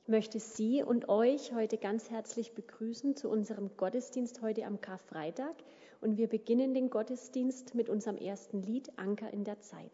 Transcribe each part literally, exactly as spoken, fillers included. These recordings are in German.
Ich möchte Sie und euch heute ganz herzlich begrüßen zu unserem Gottesdienst heute am Karfreitag. Und wir beginnen den Gottesdienst mit unserem ersten Lied, Anker in der Zeit.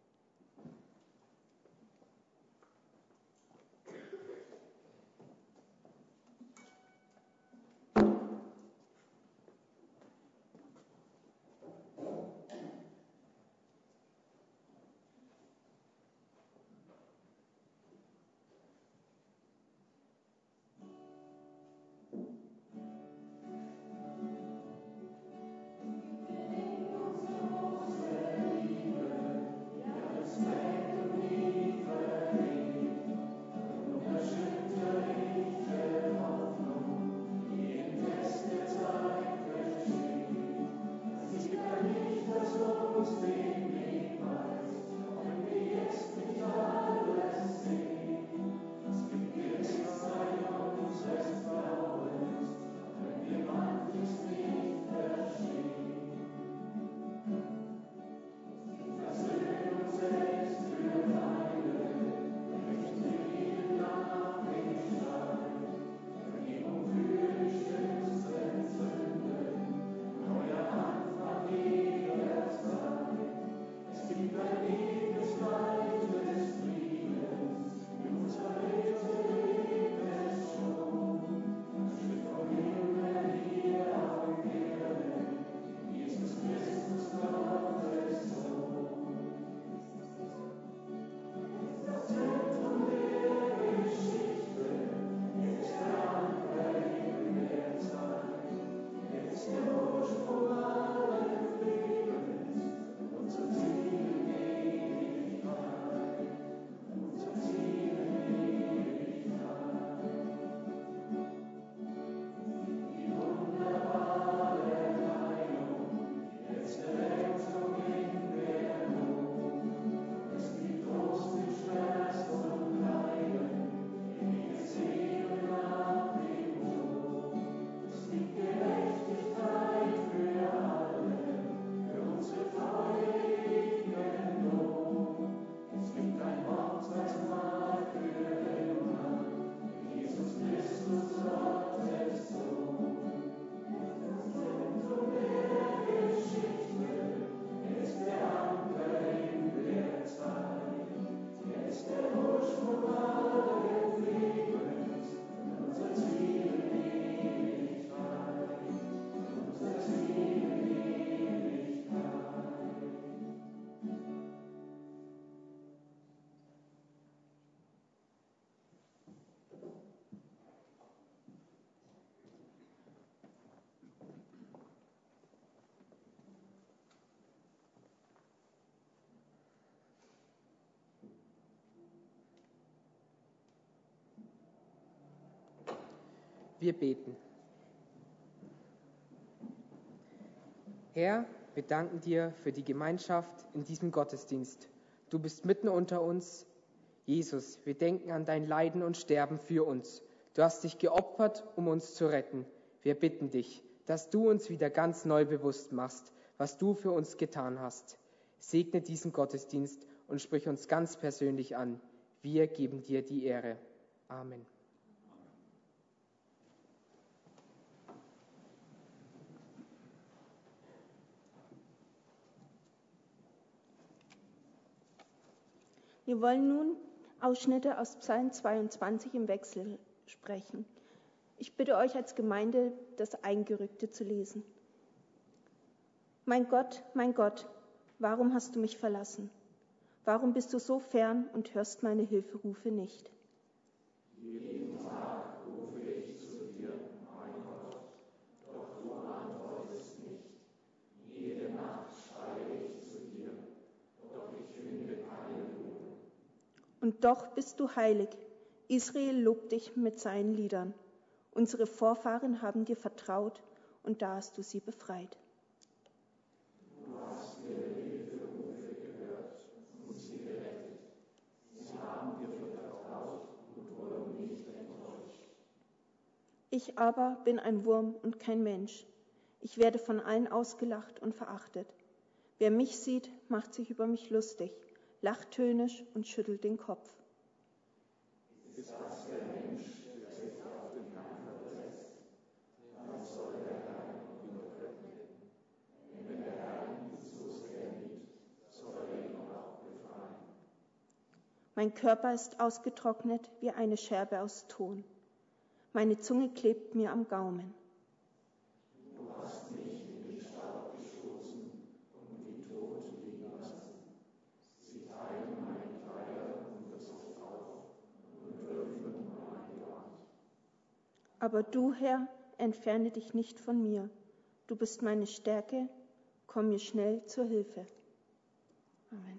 Wir beten. Herr, wir danken dir für die Gemeinschaft in diesem Gottesdienst. Du bist mitten unter uns. Jesus, wir denken an dein Leiden und Sterben für uns. Du hast dich geopfert, um uns zu retten. Wir bitten dich, dass du uns wieder ganz neu bewusst machst, was du für uns getan hast. Segne diesen Gottesdienst und sprich uns ganz persönlich an. Wir geben dir die Ehre. Amen. Wir wollen nun Ausschnitte aus Psalm zweiundzwanzig im Wechsel sprechen. Ich bitte euch als Gemeinde, das Eingerückte zu lesen. Mein Gott, mein Gott, warum hast du mich verlassen? Warum bist du so fern und hörst meine Hilferufe nicht? Jeden Tag rufe ich zu dir, mein Gott, doch du antwortest nicht. Jede Nacht schreie ich zu dir, doch ich finde keine Ruhe. Und doch bist du heilig. Israel lobt dich mit seinen Liedern. Unsere Vorfahren haben dir vertraut und da hast du sie befreit. Du hast ihre Hilferufe gehört und sie gerettet. Sie haben dir vertraut und wurden nicht enttäuscht. Ich aber bin ein Wurm und kein Mensch. Ich werde von allen ausgelacht und verachtet. Wer mich sieht, macht sich über mich lustig, lacht höhnisch und schüttelt den Kopf. Ist das der Mensch, Mein Körper ist ausgetrocknet wie eine Scherbe aus Ton. Meine Zunge klebt mir am Gaumen. Du hast mich in den Staub gestoßen und die Toten liegen lassen. Sie teilen meine Kleider und Gesicht auf und öffnen mein Gewand. Aber du, Herr, entferne dich nicht von mir. Du bist meine Stärke, komm mir schnell zur Hilfe. Amen.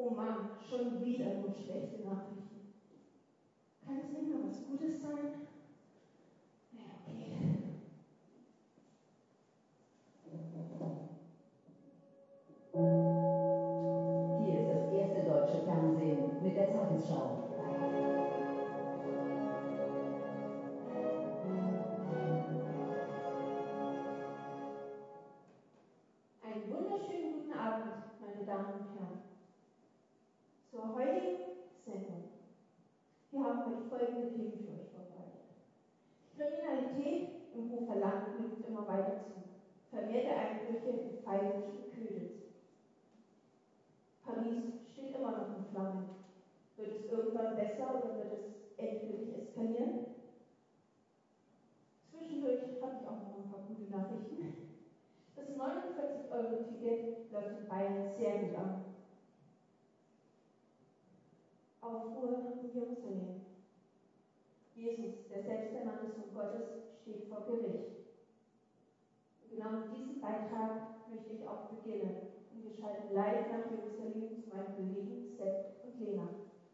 Oh Mann, schon wieder nur schlechte Nachrichten. Kann es nicht mal was Gutes sein? Ja, okay. Hier ist das erste deutsche Fernsehen mit der Tagesschau. Einen wunderschönen guten Abend, meine Damen und Herren. Zur heutigen Sendung. Wir haben heute folgende Themen für euch vorbereitet. Die Kriminalität im Hofer Land nimmt immer weiter zu. Vermehrte Einbrüche in Feilisch und Köditz. Paris steht immer noch in Flammen. Wird es irgendwann besser oder wird es endgültig eskalieren? Zwischendurch habe ich auch noch ein paar gute Nachrichten. Das neunundvierzig Euro Ticket läuft in Bayern sehr gut an. Aufruhr in Jerusalem. Jesus, der selbst der Mann des Sohn Gottes, steht vor Gericht. Und genau mit diesem Beitrag möchte ich auch beginnen. Und wir schalten live nach Jerusalem zu meinen Kollegen Sepp und Lena.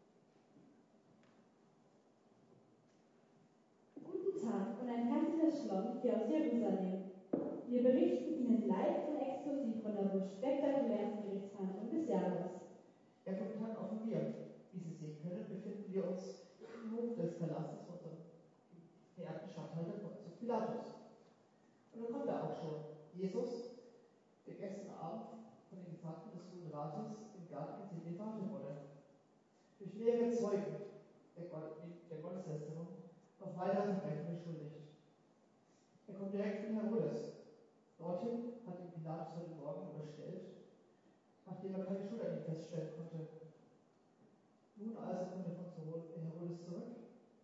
Guten Tag und ein herzliches Shalom hier aus Jerusalem. Wir berichten Ihnen live und exklusiv von der wohl spektakulärsten Gerichtsverhandlung des Jahres. Ja, guten Tag auch von mir. Wie Sie sehen können, befinden wir uns im Hof des Palastes unseres verehrten Statthalter Pontius Pilatus. Und da kommt er auch schon. Jesus, der gestern Abend von den Gesandten des Hohen Rates im Garten Gethsemane warten wurde. Durch mehrere Zeugen der, Gott, der Gotteslästerung auf weitere Verbrechen beschuldigt. Er kommt direkt von Herodes. Dorthin hat ihn Pilatus heute Morgen überstellt, nachdem er keine Schuld an ihm feststellen konnte. Nun also kommt er von Herodes zurück.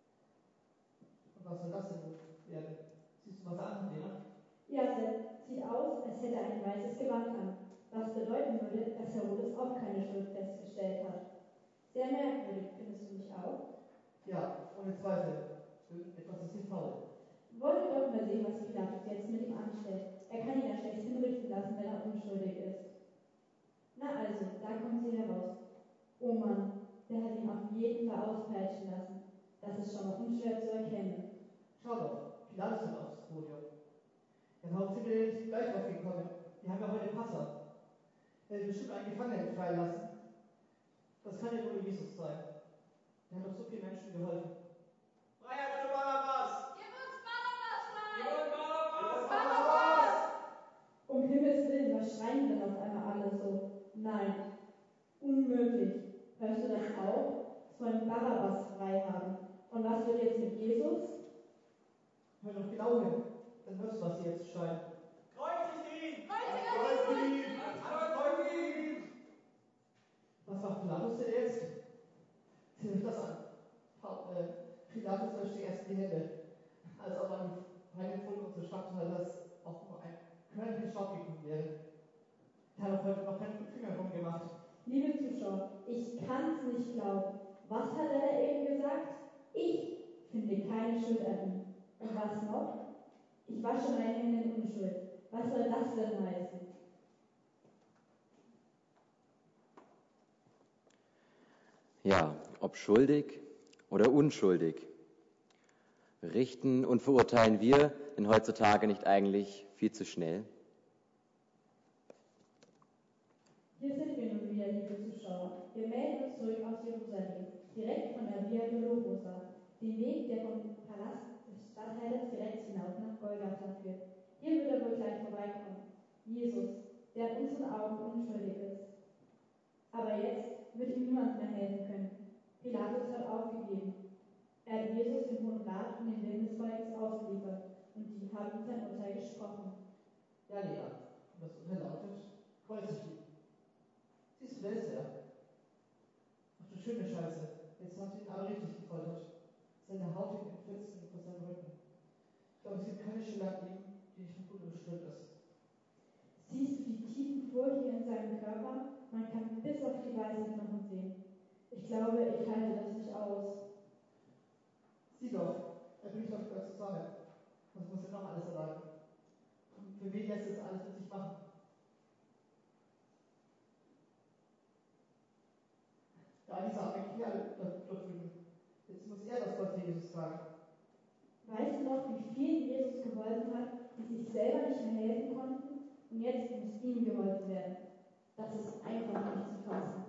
Und was soll das denn nun werden? Siehst du was an, Lena? Ja, Sepp, sieht aus, als hätte er ein weißes Gewand an, was bedeuten würde, dass Herodes auch keine Schuld festgestellt hat. Sehr merkwürdig, findest du nicht auch? Ja, ohne Zweifel. Irgendetwas ist hier faul. Wollen wir doch mal sehen, was Pilatus jetzt mit ihm anstellt. Er kann ihn ja schlecht hinrichten lassen, wenn er unschuldig ist. Na also, da kommt sie heraus. Oh Mann, der hat ihn auf jeden Fall auspeitschen lassen. Das ist schon mal unschwer zu erkennen. Schau doch, Pilatus kommt aufs Podium. Ja, warum sind wir denn nicht gleich drauf gekommen? Wir haben ja heute Passa. Er will bestimmt einen Gefangenen freilassen. Das kann ja nur Jesus sein. Der hat doch so vielen Menschen geholfen. Freiheit für Barabbas! Gib uns Barabbas frei! Gib uns Barabbas! Barabbas! Um Himmels Willen, was schreien denn auf einmal alle so? Nein, unmöglich. Hörst du das auch? Es wollen Barabbas frei haben. Und was wird jetzt mit Jesus? Hör doch genau hin, dann hörst du, was sie jetzt schreien. Kreuzigt ihn! Kreuzigt ihn! Kreuzigt ihn! Was macht Pilatus denn jetzt? Seht euch das an. Pa- äh, Pilatus wäscht sich erst die Hände, als ob an die feine Pfote unseres Statthalters auch nur ein Körnchen Staub gekommen wäre. Der hat auch heute noch keinen Finger rumgemacht. Liebe Zuschauer, ich kann's nicht glauben. Was hat er da eben gesagt? Ich finde keine Schuld an ihm. Und was noch? Ich wasche meine Hände in Unschuld. Was soll das denn heißen? Ja, ob schuldig oder unschuldig. Richten und verurteilen wir denn heutzutage nicht eigentlich viel zu schnell? Hier sind wir nun wieder, liebe Zuschauer. Wir melden uns zurück aus Jerusalem, direkt von der Via Dolorosa, den Weg, der vom Palast des Statthalters direkt hinauf nach Golgatha führt. Hier wird er wohl gleich vorbeikommen. Jesus, der in unseren Augen unschuldig ist. Aber jetzt wird ihm niemand mehr helfen können. Pilatus hat aufgegeben. Er hat Jesus dem Hohen Rat und den Willen des Volkes ausgeliefert, und die haben ihm sein Urteil gesprochen. Ja, Lena, und das Urteil lautet, kreuzigt ihn. Siehst du, wer ist er? Ach du schöne Scheiße, jetzt hat ihn aber richtig gefoltert. Seine Haut hängt in Fetzen vor seinem Rücken. Ich glaube, es gibt keine Stelle an ihm, die nicht von Blut bestimmt ist. Siehst du die tiefen Furchen in seinem Körper? Man kann bis auf die weißen Knochen sehen. Ich glaube, ich halte das nicht aus. Sieh doch, er bricht auf Gott zusammen. Was muss er noch alles erleiden? Und für wen lässt es alles mit sich machen? Das ist einfach nicht zu fassen.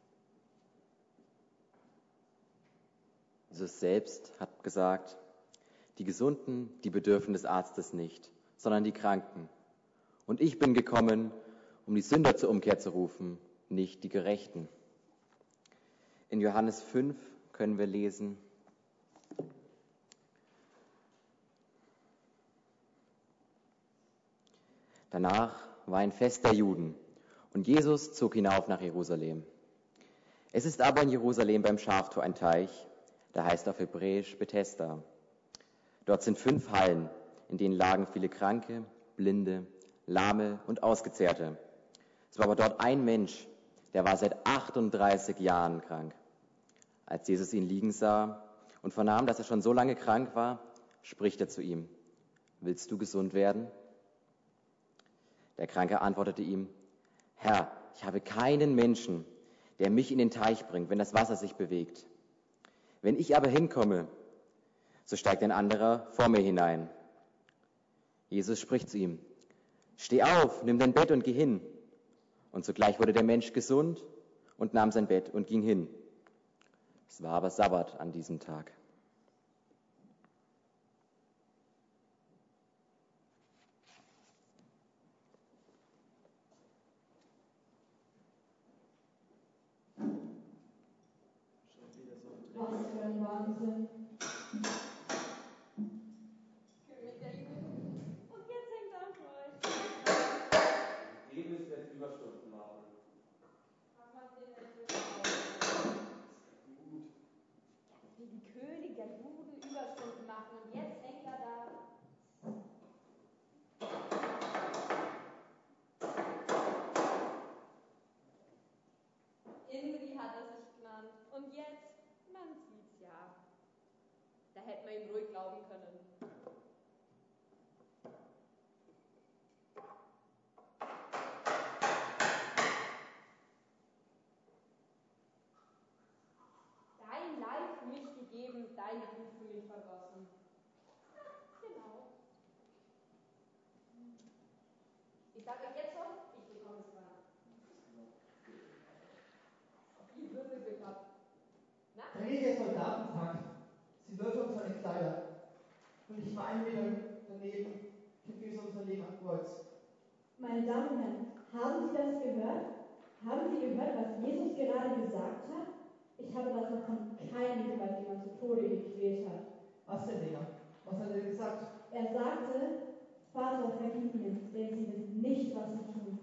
Jesus selbst hat gesagt, die Gesunden, die bedürfen des Arztes nicht, sondern die Kranken. Und ich bin gekommen, um die Sünder zur Umkehr zu rufen, nicht die Gerechten. In Johannes fünf können wir lesen: Danach war ein Fest der Juden und Jesus zog hinauf nach Jerusalem. Es ist aber in Jerusalem beim Schaftor ein Teich, der heißt auf Hebräisch Bethesda. Dort sind fünf Hallen, in denen lagen viele Kranke, Blinde, Lahme und Ausgezehrte. Es war aber dort ein Mensch, der war seit achtunddreißig Jahren krank. Als Jesus ihn liegen sah und vernahm, dass er schon so lange krank war, spricht er zu ihm: Willst du gesund werden? Der Kranke antwortete ihm: Herr, ich habe keinen Menschen, der mich in den Teich bringt, wenn das Wasser sich bewegt. Wenn ich aber hinkomme, so steigt ein anderer vor mir hinein. Jesus spricht zu ihm: Steh auf, nimm dein Bett und geh hin. Und sogleich wurde der Mensch gesund und nahm sein Bett und ging hin. Es war aber Sabbat an diesem Tag. Was für ein Wahnsinn. König der Juden. Und jetzt hängt er am Kreuz. Dem müssen wir jetzt Überstunden machen. Was macht den denn für Augen? Gut. Wie die König der Juden Überstunden machen und jetzt hängt er da. Irgendwie hat er sich genannt. Und jetzt, man sieht's ja. Da hätte man ihm ruhig glauben können. Dein Leib für mich gegeben, dein Blut für mich vergossen. Genau. Ich sage euch jetzt schon, ich bekomme es dran. Ihr Würfelglück habt. Na? Familie Soldatentag. Sie wirft uns seine Kleider. Und ich war ein Meter daneben, kippen wir unser Leben am Kreuz. Meine Damen und Herren, haben Sie das gehört? Haben Sie gehört, was Jesus gerade gesagt hat? Ich habe das noch von keinem gehört, den man zu Tode gequält hat. Was denn, Digga? Was hat er denn gesagt? Er sagte: Vater, vergib ihnen, denn sie wissen nicht, was sie tun.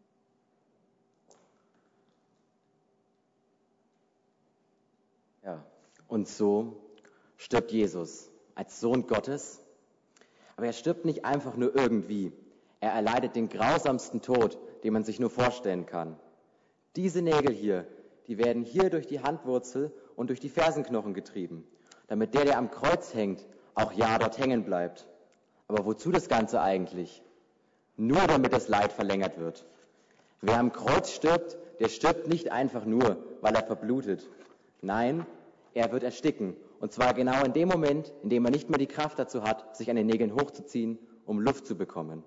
Ja, und so stirbt Jesus als Sohn Gottes. Aber er stirbt nicht einfach nur irgendwie. Er erleidet den grausamsten Tod, den man sich nur vorstellen kann. Diese Nägel hier, die werden hier durch die Handwurzel und durch die Fersenknochen getrieben, damit der, der am Kreuz hängt, auch ja dort hängen bleibt. Aber wozu das Ganze eigentlich? Nur damit das Leid verlängert wird. Wer am Kreuz stirbt, der stirbt nicht einfach nur, weil er verblutet. Nein, er wird ersticken. Und zwar genau in dem Moment, in dem er nicht mehr die Kraft dazu hat, sich an den Nägeln hochzuziehen, um Luft zu bekommen.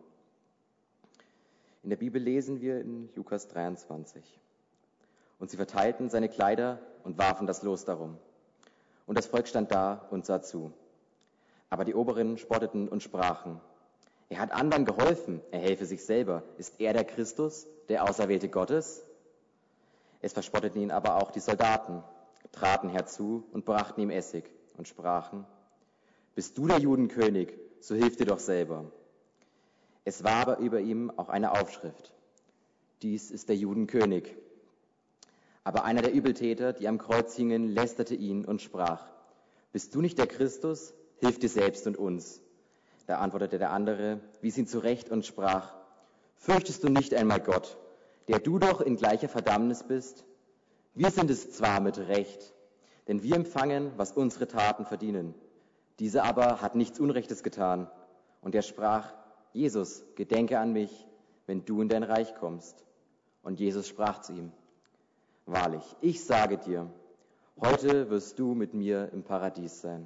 In der Bibel lesen wir in Lukas dreiundzwanzig. Und sie verteilten seine Kleider und warfen das Los darum. Und das Volk stand da und sah zu. Aber die Oberen spotteten und sprachen: Er hat anderen geholfen, er helfe sich selber. Ist er der Christus, der Auserwählte Gottes? Es verspotteten ihn aber auch die Soldaten, traten herzu und brachten ihm Essig und sprachen: Bist du der Judenkönig, so hilf dir doch selber. Es war aber über ihm auch eine Aufschrift: Dies ist der Judenkönig. Aber einer der Übeltäter, die am Kreuz hingen, lästerte ihn und sprach: Bist du nicht der Christus? Hilf dir selbst und uns. Da antwortete der andere, wies ihn zurecht und sprach: Fürchtest du nicht einmal Gott, der du doch in gleicher Verdammnis bist? Wir sind es zwar mit Recht, denn wir empfangen, was unsere Taten verdienen. Dieser aber hat nichts Unrechtes getan. Und er sprach: Jesus, gedenke an mich, wenn du in dein Reich kommst. Und Jesus sprach zu ihm: Wahrlich, ich sage dir, heute wirst du mit mir im Paradies sein.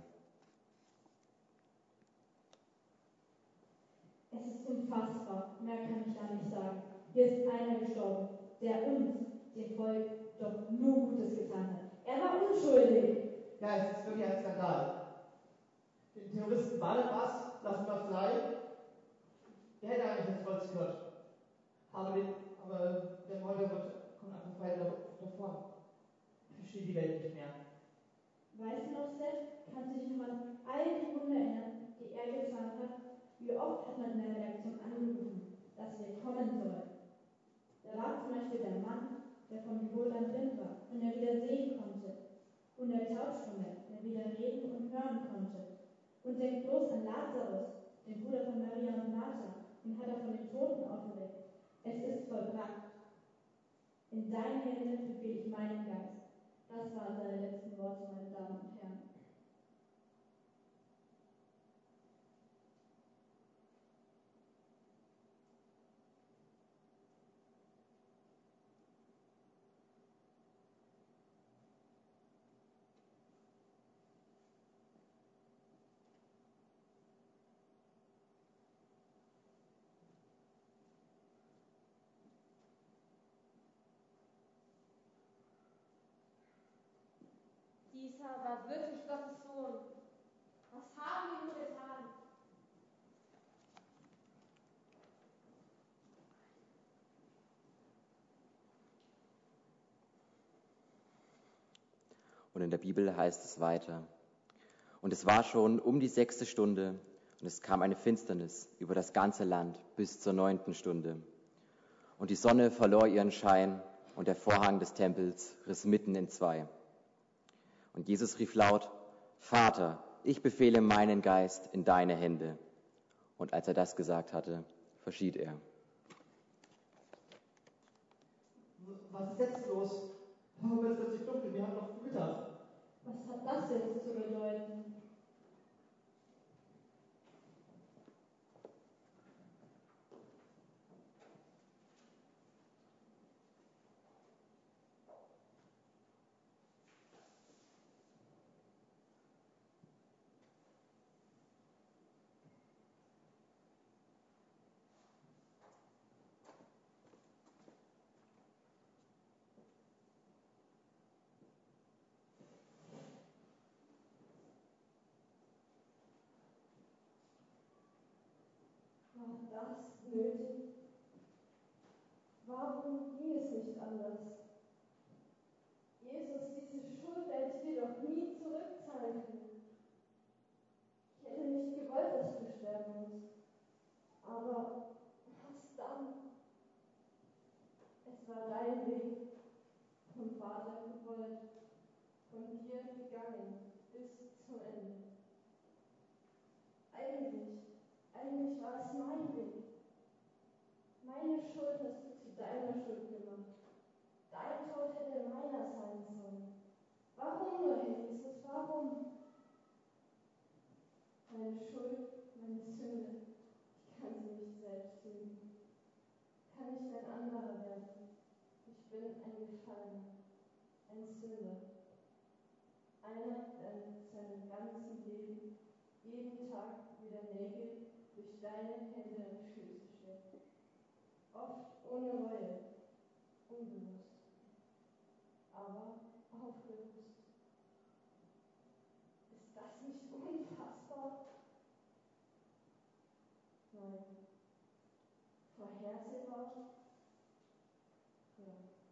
Es ist unfassbar, mehr kann ich da nicht sagen. Hier ist einer gestorben, der uns, dem Volk, doch nur Gutes getan hat. Er war unschuldig. Ja, es ist wirklich ein Skandal. Den Terroristen Barnabas lassen wir frei. Der hätte eigentlich ins Kreuz gehört. Aber, den, aber der Mörder wird, kommt einfach frei davon. Ich verstehe die Welt nicht mehr. Weißt du noch, Seth, kannst du dich noch an all die Wunder erinnern, die er getan hat? Wie oft hat man in der Redaktion angerufen, dass wir kommen sollen? Da war zum Beispiel der Mann, der von Geburt an blind war und der wieder sehen konnte. Und der Taubstumme, der wieder reden und hören konnte. Und denkt bloß an Lazarus, den Bruder von Maria und Martha, den hat er von den Toten auferweckt. Es ist vollbracht. In deine Hände befehle ich meinen Geist. Das waren seine letzten Worte, meine Damen und Herren. Dieser war wirklich Gottes Sohn. Was haben wir nur getan? Und in der Bibel heißt es weiter. Und es war schon um die sechste Stunde und es kam eine Finsternis über das ganze Land bis zur neunten Stunde. Und die Sonne verlor ihren Schein und der Vorhang des Tempels riss mitten in zwei. Und Jesus rief laut, Vater, ich befehle meinen Geist in deine Hände. Und als er das gesagt hatte, verschied er. Was ist jetzt los? Warum wird es plötzlich dunkel? Wir haben noch Mittag. Was hat das jetzt zu bedeuten? War das nötig? Warum ging es nicht anders? Jesus, diese Schuld werde ich dir doch nie zurückzahlen können. Ich hätte nicht gewollt, dass du sterben musst. Aber was dann? Es war dein Weg, vom Vater gewollt, von dir gegangen, bis zum Ende. Eigentlich, eigentlich war es mein Weg. Meine Schuld hast du zu deiner Schuld gemacht. Dein Tod hätte meiner sein sollen. Warum nur, Herr Jesus, warum? Meine Schuld, meine Sünde, ich kann sie nicht selbst tilgen. Kann nicht ein anderer werden. Ich bin ein Gefallener, ein Sünder. Einer, der mit seinem ganzen Leben jeden Tag wieder Nägel durch deine Hände und Füße schlägt. Oft ohne Reue, unbewusst, aber aufbewusst. Ist das nicht unfassbar? Nein. Vorhersehbar? Ja.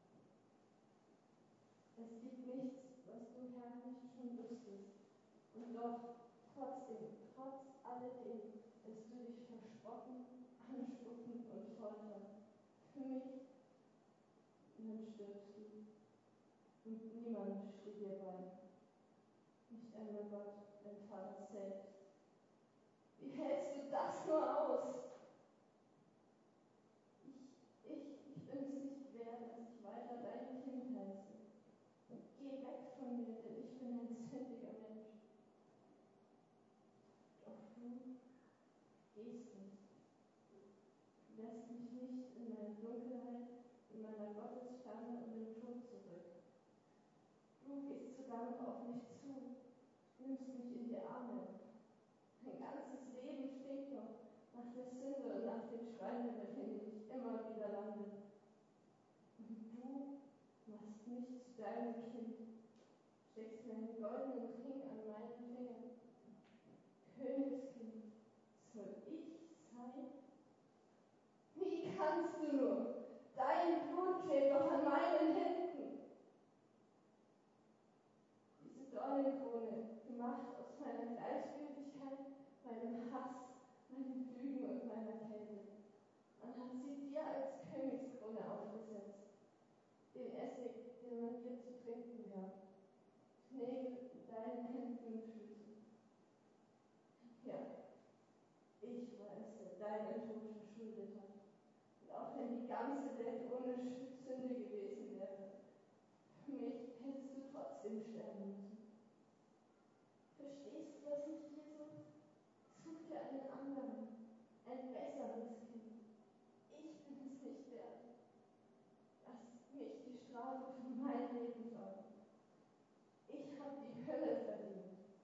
Es gibt nichts, was du, Herr, nicht schon wusstest. Und doch, trotzdem, trotz alledem, lässt du dich verspotten, anspucken und foltern. Für mich, und dann stirbst du. Und niemand steht dir bei. Nicht einmal Gott, dein Vater selbst. Wie hältst du das nur aus? Ich, ich, ich bin es nicht wert, dass ich weiter dein Kind heiße. Geh weg von mir, denn ich bin ein sündiger Mensch. Doch du gehst nicht. Du lässt mich nicht in meine Dunkelheit, in meiner Gottesferne und im Tod zurück. Du gehst sogar noch auf mich zu, nimmst mich in die Arme. Mein ganzes Leben stinkt noch nach der Sünde und nach den Schweinereien, in denen ich immer wieder lande. Und deinem Kind, steckst mir einen goldenen Ring an meinen Finger. Königskind, soll ich sein? Wie kannst du nur? Dein Blut klebt doch an meinen Händen. Diese Dornenkrone, gemacht aus meiner Gleichgültigkeit, meinem Hass, meinem Lügen und meiner Kälte. Man hat sie dir als Königskrone aufgesetzt. Den Essig, den man dir zu trinken gab. Nägel in deinen Händen und Füßen. Ja, ich war es, der deinen Tod verschuldet hat. Und auch wenn die ganze Welt ohne Sünde gewesen wäre, für mich hättest du trotzdem sterben müssen. Verstehst du das nicht, Jesus? Such dir einen anderen, ein besseres Kind. Ich bin es nicht wert. Lass mich die Strafe für mein Leben tragen. Ich habe die Hölle verdient.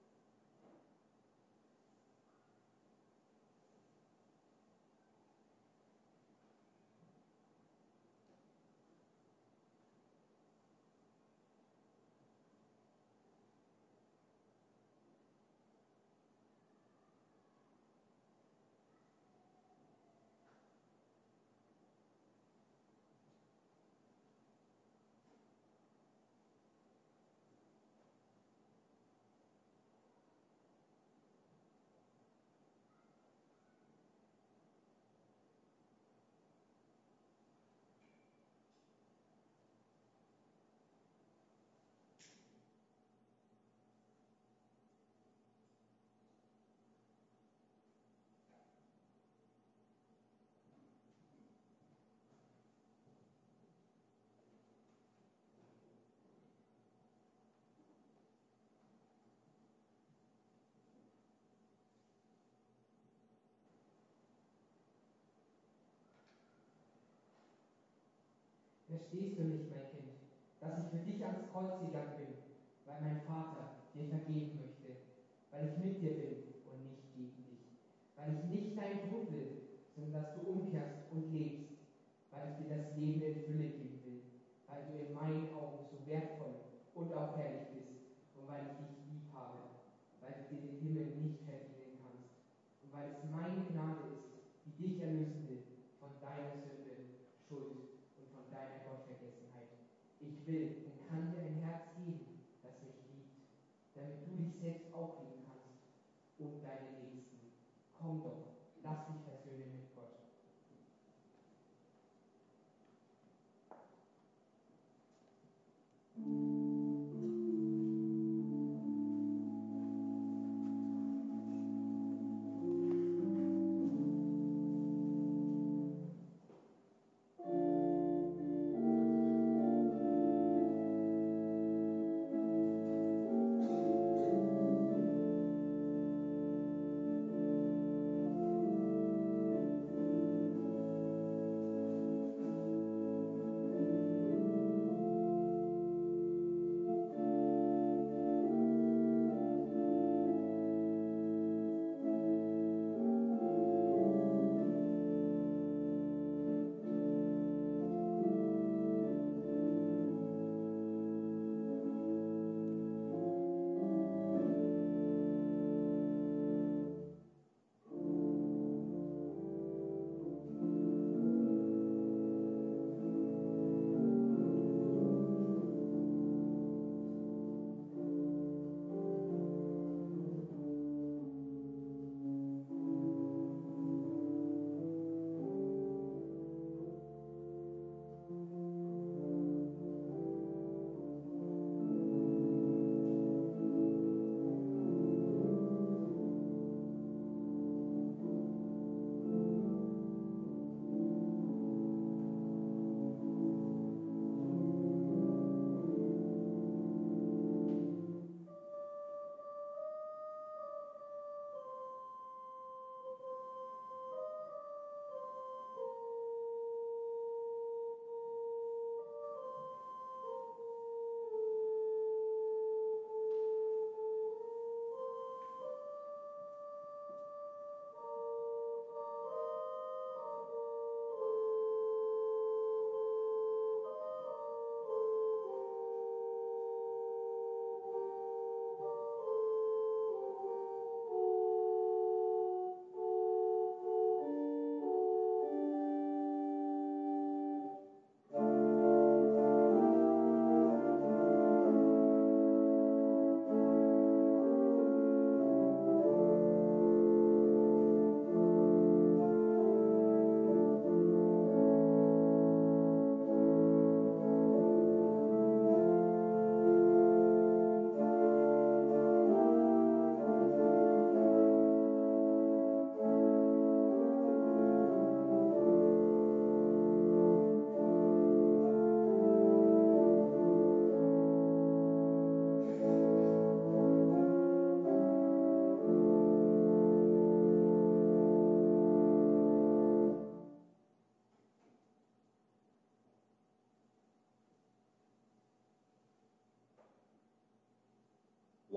Verstehst du nicht, mein Kind, dass ich für dich ans Kreuz gegangen bin, weil mein Vater dir vergeben möchte, weil ich mit dir bin und nicht gegen dich, weil ich nicht deinen Tod will, sondern dass du umkehrst und lebst, weil ich dir das Leben in Fülle geben will, weil du in meinen Augen so wertvoll und auch herrlich bist und weil ich dich lieb habe, weil du dir den Himmel nicht verdienen kannst und weil es meine Gnade ist, die dich erlösen will von deiner Sünde, Schuld und von deiner Gottvergessenheit. Ich will und kann dir ein Herz geben, das mich liebt, damit du dich selbst auch lieben kannst und deine Nächsten. Komm doch, lass dich versöhnen mit Gott.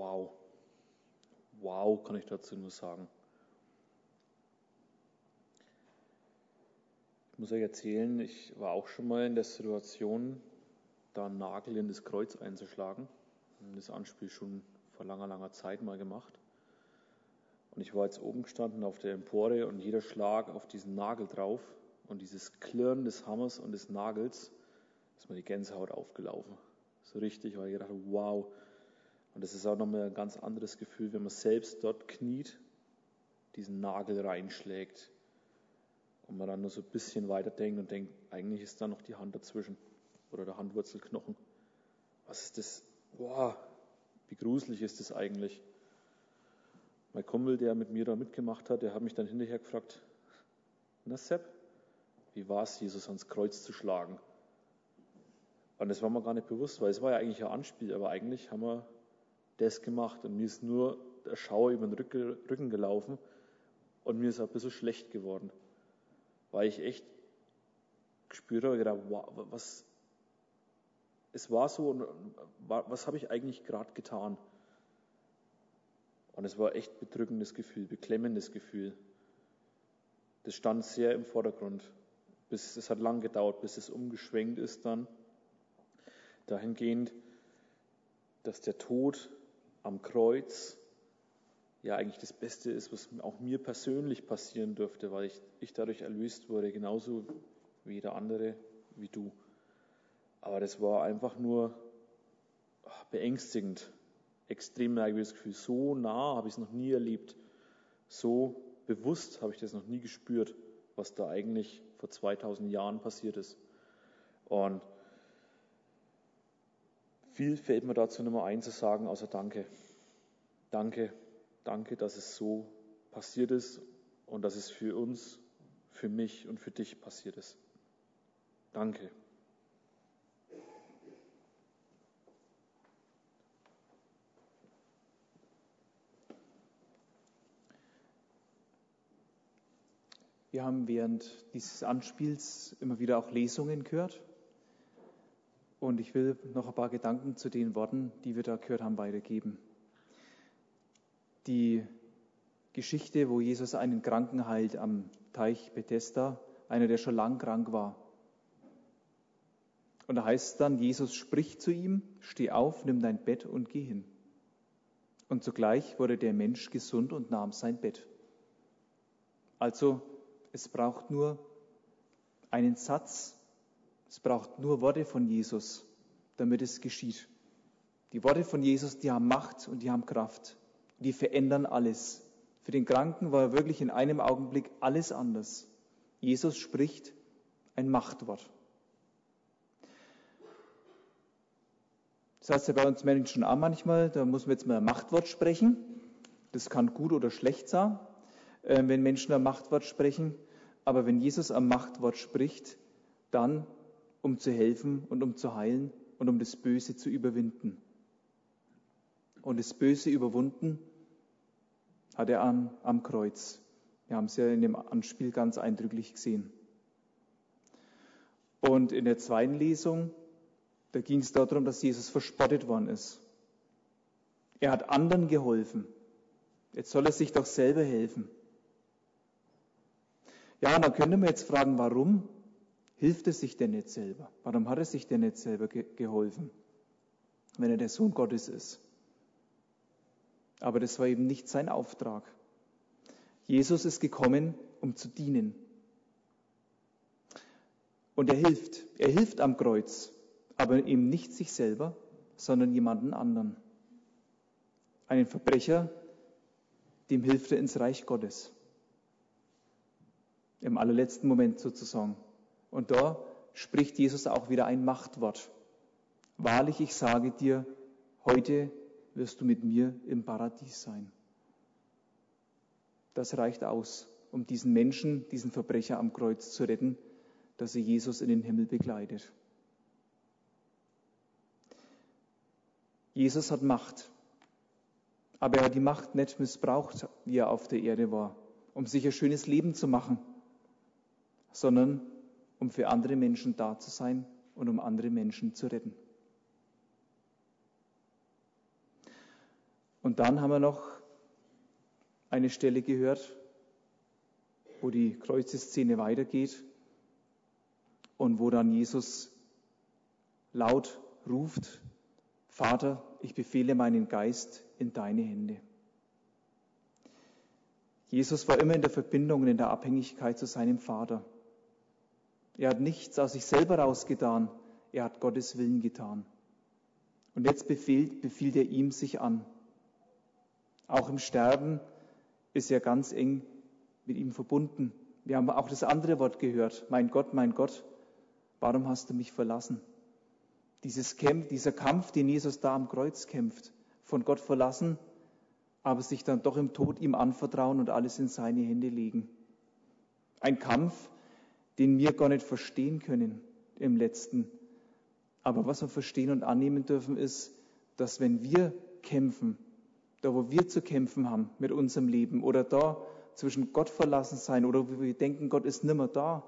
wow. Wow, kann ich dazu nur sagen. Ich muss euch erzählen, ich war auch schon mal in der Situation, da einen Nagel in das Kreuz einzuschlagen. Das Anspiel schon vor langer, langer Zeit mal gemacht. Und ich war jetzt oben gestanden auf der Empore und jeder Schlag auf diesen Nagel drauf und dieses Klirren des Hammers und des Nagels, ist mir die Gänsehaut aufgelaufen. So richtig, weil ich gedacht habe, wow. Und das ist auch nochmal ein ganz anderes Gefühl, wenn man selbst dort kniet, diesen Nagel reinschlägt und man dann nur so ein bisschen weiterdenkt und denkt, eigentlich ist da noch die Hand dazwischen oder der Handwurzelknochen. Was ist das? Wow, wie gruselig ist das eigentlich? Mein Kumpel, der mit mir da mitgemacht hat, der hat mich dann hinterher gefragt, na Sepp, wie war es, Jesus ans Kreuz zu schlagen? Und das war mir gar nicht bewusst, weil es war ja eigentlich ein Anspiel, aber eigentlich haben wir das gemacht und mir ist nur der Schauer über den Rücken gelaufen und mir ist auch ein bisschen schlecht geworden, weil ich echt gespürt habe, gedacht, wow, was, es war so, und was habe ich eigentlich gerade getan? Und es war echt bedrückendes Gefühl, beklemmendes Gefühl. Das stand sehr im Vordergrund. Bis, es hat lang gedauert, bis es umgeschwenkt ist dann. Dahingehend, dass der Tod am Kreuz ja eigentlich das Beste ist, was auch mir persönlich passieren dürfte, weil ich, ich dadurch erlöst wurde, genauso wie jeder andere, wie du. Aber das war einfach nur beängstigend, extrem merkwürdiges Gefühl. So nah habe ich es noch nie erlebt, so bewusst habe ich das noch nie gespürt, was da eigentlich vor zweitausend Jahren passiert ist. Und viel fällt mir dazu nicht mehr ein zu sagen, außer Danke. Danke, danke, dass es so passiert ist und dass es für uns, für mich und für dich passiert ist. Danke. Wir haben während dieses Anspiels immer wieder auch Lesungen gehört. Und ich will noch ein paar Gedanken zu den Worten, die wir da gehört haben, weitergeben. Die Geschichte, wo Jesus einen Kranken heilt am Teich Bethesda, einer, der schon lang krank war. Und da heißt es dann, Jesus spricht zu ihm, steh auf, nimm dein Bett und geh hin. Und zugleich wurde der Mensch gesund und nahm sein Bett. Also, es braucht nur einen Satz, es braucht nur Worte von Jesus, damit es geschieht. Die Worte von Jesus, die haben Macht und die haben Kraft. Die verändern alles. Für den Kranken war wirklich in einem Augenblick alles anders. Jesus spricht ein Machtwort. Das heißt ja bei uns Menschen auch manchmal, da muss man jetzt mal ein Machtwort sprechen. Das kann gut oder schlecht sein, wenn Menschen ein Machtwort sprechen. Aber wenn Jesus ein Machtwort spricht, dann um zu helfen und um zu heilen und um das Böse zu überwinden. Und das Böse überwunden hat er am, am Kreuz. Wir haben es ja in dem Anspiel ganz eindrücklich gesehen. Und in der zweiten Lesung, da ging es darum, dass Jesus verspottet worden ist. Er hat anderen geholfen. Jetzt soll er sich doch selber helfen. Ja, und dann könnte man jetzt fragen, warum hilft er sich denn nicht selber? Warum hat er sich denn nicht selber ge- geholfen, wenn er der Sohn Gottes ist? Aber das war eben nicht sein Auftrag. Jesus ist gekommen, um zu dienen. Und er hilft. Er hilft am Kreuz, aber eben nicht sich selber, sondern jemanden anderen. Einen Verbrecher, dem hilft er ins Reich Gottes. Im allerletzten Moment sozusagen. Und da spricht Jesus auch wieder ein Machtwort. Wahrlich, ich sage dir, heute wirst du mit mir im Paradies sein. Das reicht aus, um diesen Menschen, diesen Verbrecher am Kreuz zu retten, dass er Jesus in den Himmel begleitet. Jesus hat Macht, aber er hat die Macht nicht missbraucht, wie er auf der Erde war, um sich ein schönes Leben zu machen, sondern um für andere Menschen da zu sein und um andere Menschen zu retten. Und dann haben wir noch eine Stelle gehört, wo die Kreuzeszene weitergeht und wo dann Jesus laut ruft: Vater, ich befehle meinen Geist in deine Hände. Jesus war immer in der Verbindung und in der Abhängigkeit zu seinem Vater. Er hat nichts aus sich selber rausgetan, er hat Gottes Willen getan. Und jetzt befiehlt, befiehlt er ihm sich an. Auch im Sterben ist er ganz eng mit ihm verbunden. Wir haben auch das andere Wort gehört: Mein Gott, mein Gott, warum hast du mich verlassen? Dieses Kampf, dieser Kampf, den Jesus da am Kreuz kämpft, von Gott verlassen, aber sich dann doch im Tod ihm anvertrauen und alles in seine Hände legen. Ein Kampf, den wir gar nicht verstehen können im Letzten. Aber was wir verstehen und annehmen dürfen, ist, dass wenn wir kämpfen, da wo wir zu kämpfen haben mit unserem Leben oder da zwischen Gott verlassen sein oder wo wir denken, Gott ist nimmer da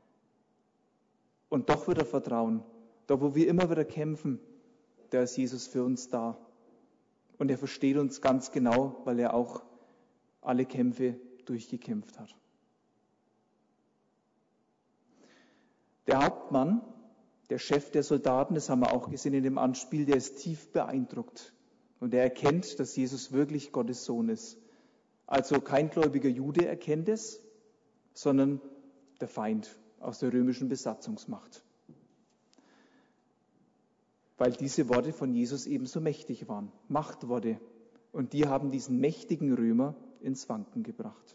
und doch wieder vertrauen, da wo wir immer wieder kämpfen, da ist Jesus für uns da. Und er versteht uns ganz genau, weil er auch alle Kämpfe durchgekämpft hat. Der Hauptmann, der Chef der Soldaten, das haben wir auch gesehen in dem Anspiel, der ist tief beeindruckt. Und er erkennt, dass Jesus wirklich Gottes Sohn ist. Also kein gläubiger Jude erkennt es, sondern der Feind aus der römischen Besatzungsmacht. Weil diese Worte von Jesus ebenso mächtig waren, Machtworte. Und die haben diesen mächtigen Römer ins Wanken gebracht.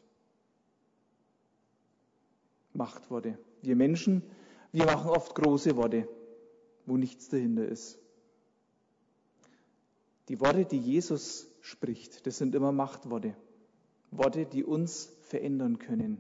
Machtworte. Wir Menschen, wir machen oft große Worte, wo nichts dahinter ist. Die Worte, die Jesus spricht, das sind immer Machtworte. Worte, die uns verändern können.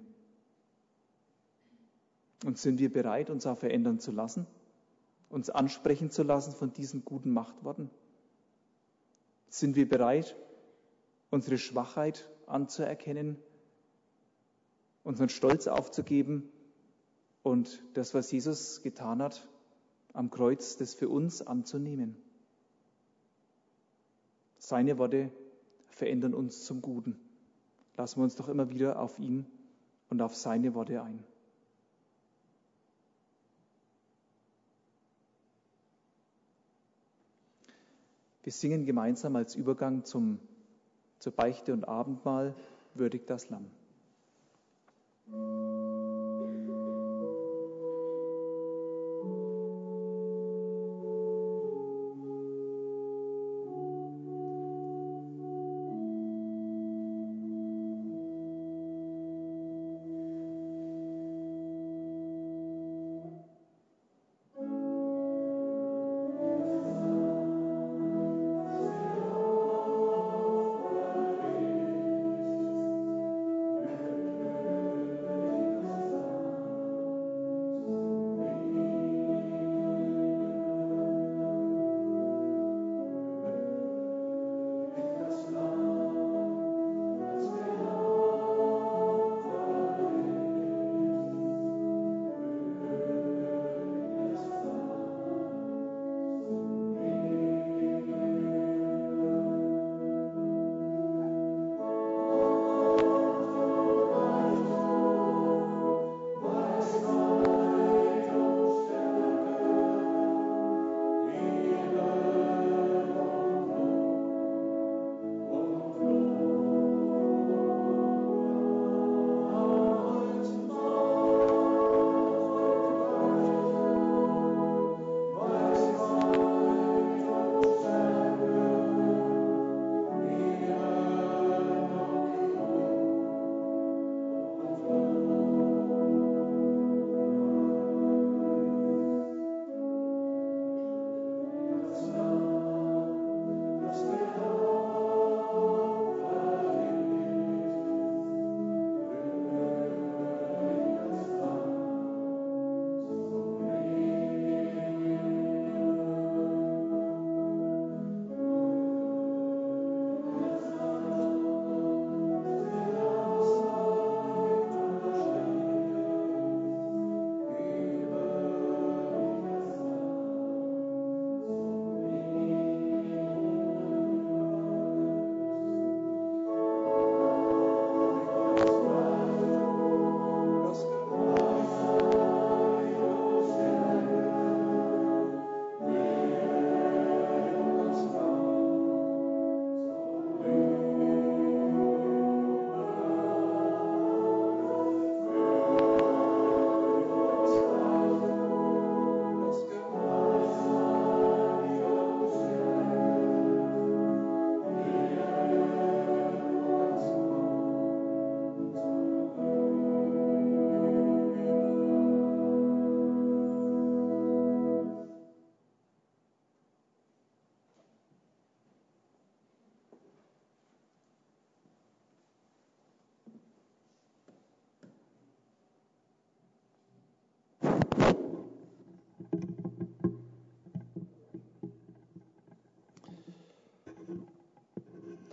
Und sind wir bereit, uns auch verändern zu lassen? Uns ansprechen zu lassen von diesen guten Machtworten? Sind wir bereit, unsere Schwachheit anzuerkennen, unseren Stolz aufzugeben und das, was Jesus getan hat am Kreuz, das für uns anzunehmen? Seine Worte verändern uns zum Guten. Lassen wir uns doch immer wieder auf ihn und auf seine Worte ein. Wir singen gemeinsam als Übergang zum, zur Beichte und Abendmahl Würdig das Lamm. Thank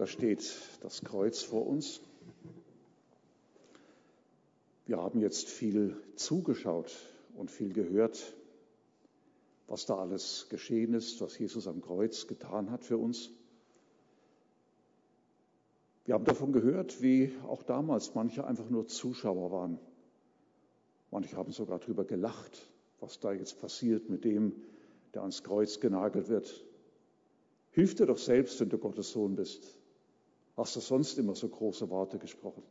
Da steht das Kreuz vor uns. Wir haben jetzt viel zugeschaut und viel gehört, was da alles geschehen ist, was Jesus am Kreuz getan hat für uns. Wir haben davon gehört, wie auch damals manche einfach nur Zuschauer waren. Manche haben sogar darüber gelacht, was da jetzt passiert mit dem, der ans Kreuz genagelt wird. Hilf dir doch selbst, wenn du Gottes Sohn bist. Hast du sonst immer so große Worte gesprochen?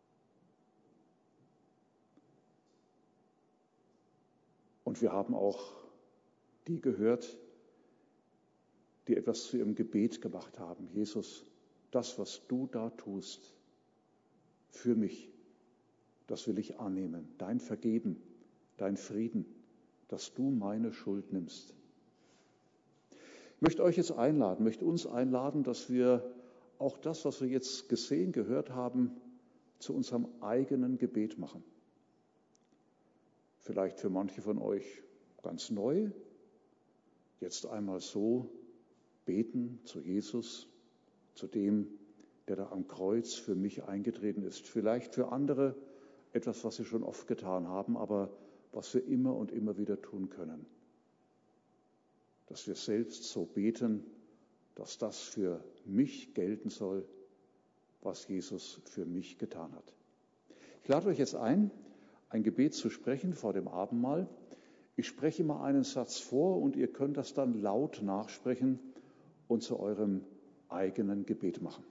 Und wir haben auch die gehört, die etwas zu ihrem Gebet gemacht haben. Jesus, das, was du da tust, für mich, das will ich annehmen. Dein Vergeben, dein Frieden, dass du meine Schuld nimmst. Ich möchte euch jetzt einladen, möchte uns einladen, dass wir auch das, was wir jetzt gesehen, gehört haben, zu unserem eigenen Gebet machen. Vielleicht für manche von euch ganz neu, jetzt einmal so beten zu Jesus, zu dem, der da am Kreuz für mich eingetreten ist. Vielleicht für andere etwas, was sie schon oft getan haben, aber was wir immer und immer wieder tun können. Dass wir selbst so beten, dass das für mich gelten soll, was Jesus für mich getan hat. Ich lade euch jetzt ein, ein Gebet zu sprechen vor dem Abendmahl. Ich spreche mal einen Satz vor und ihr könnt das dann laut nachsprechen und zu eurem eigenen Gebet machen.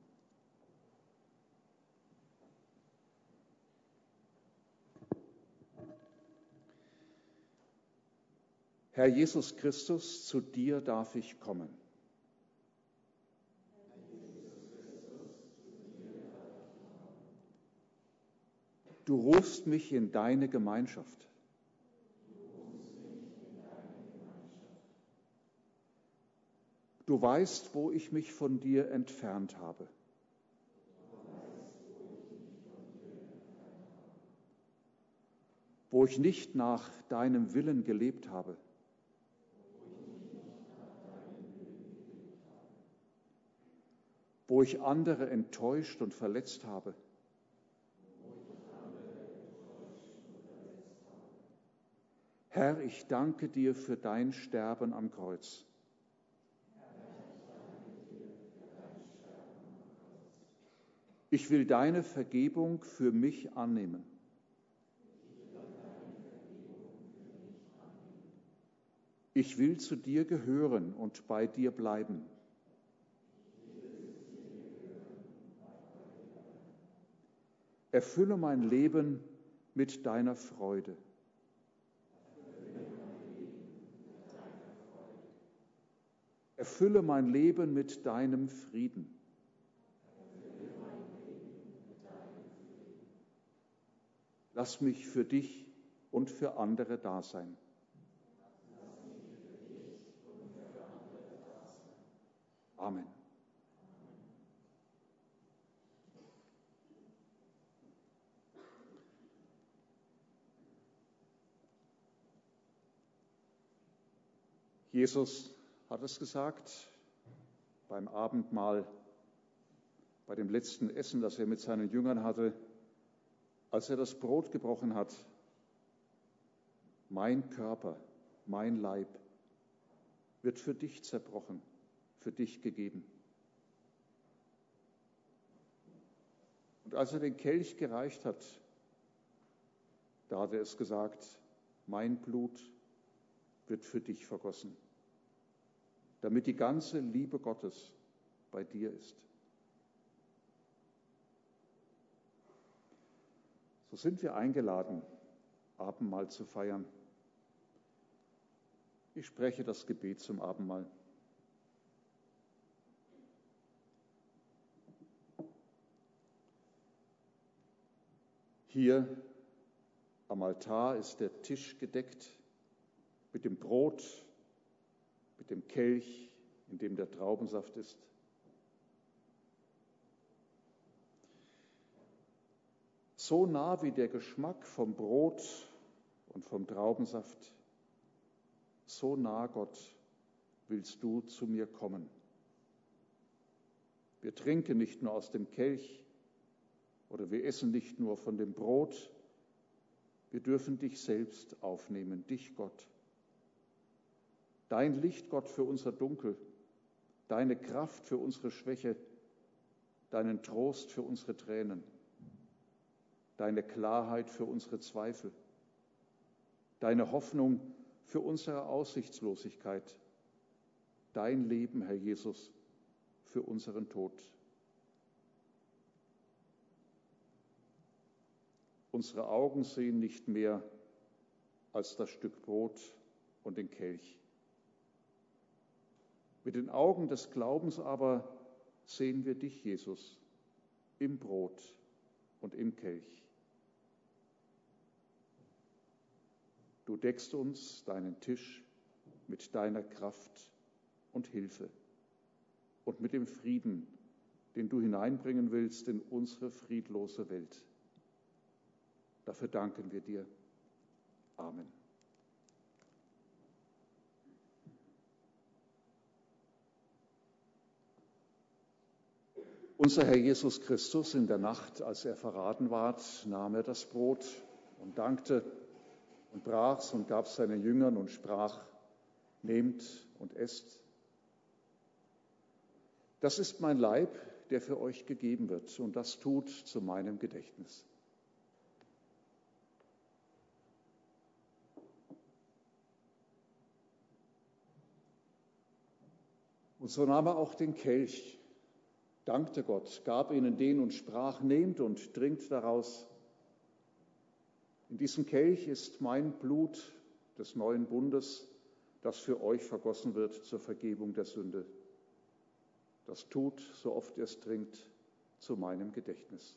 Herr Jesus Christus, zu dir darf ich kommen. Du rufst mich in deine Gemeinschaft. Du weißt, wo ich mich von dir entfernt habe. Wo ich nicht nach deinem Willen gelebt habe. Wo ich andere enttäuscht und verletzt habe. Herr, ich danke dir für dein Sterben am Kreuz. Ich will deine Vergebung für mich annehmen. Ich will zu dir gehören und bei dir bleiben. Erfülle mein Leben mit deiner Freude. Erfülle mein Leben mit deinem Frieden. Lass mich für dich und für andere da sein. Amen. Jesus hat es gesagt beim Abendmahl, bei dem letzten Essen, das er mit seinen Jüngern hatte, als er das Brot gebrochen hat: Mein Körper, mein Leib wird für dich zerbrochen, für dich gegeben. Und als er den Kelch gereicht hat, da hat er es gesagt: Mein Blut wird für dich vergossen, damit die ganze Liebe Gottes bei dir ist. So sind wir eingeladen, Abendmahl zu feiern. Ich spreche das Gebet zum Abendmahl. Hier am Altar ist der Tisch gedeckt mit dem Brot, mit dem Kelch, in dem der Traubensaft ist. So nah wie der Geschmack vom Brot und vom Traubensaft, so nah, Gott, willst du zu mir kommen. Wir trinken nicht nur aus dem Kelch oder wir essen nicht nur von dem Brot. Wir dürfen dich selbst aufnehmen, dich Gott. Dein Licht, Gott, für unser Dunkel, deine Kraft für unsere Schwäche, deinen Trost für unsere Tränen, deine Klarheit für unsere Zweifel, deine Hoffnung für unsere Aussichtslosigkeit, dein Leben, Herr Jesus, für unseren Tod. Unsere Augen sehen nicht mehr als das Stück Brot und den Kelch. Mit den Augen des Glaubens aber sehen wir dich, Jesus, im Brot und im Kelch. Du deckst uns deinen Tisch mit deiner Kraft und Hilfe und mit dem Frieden, den du hineinbringen willst in unsere friedlose Welt. Dafür danken wir dir. Amen. Unser Herr Jesus Christus, in der Nacht, als er verraten ward, nahm er das Brot und dankte und brach's und gab's seinen Jüngern und sprach: Nehmt und esst. Das ist mein Leib, der für euch gegeben wird, und das tut zu meinem Gedächtnis. Und so nahm er auch den Kelch, dankte Gott, gab ihnen den und sprach: Nehmt und trinkt daraus. In diesem Kelch ist mein Blut des neuen Bundes, das für euch vergossen wird zur Vergebung der Sünde. Das tut, so oft ihr es trinkt, zu meinem Gedächtnis.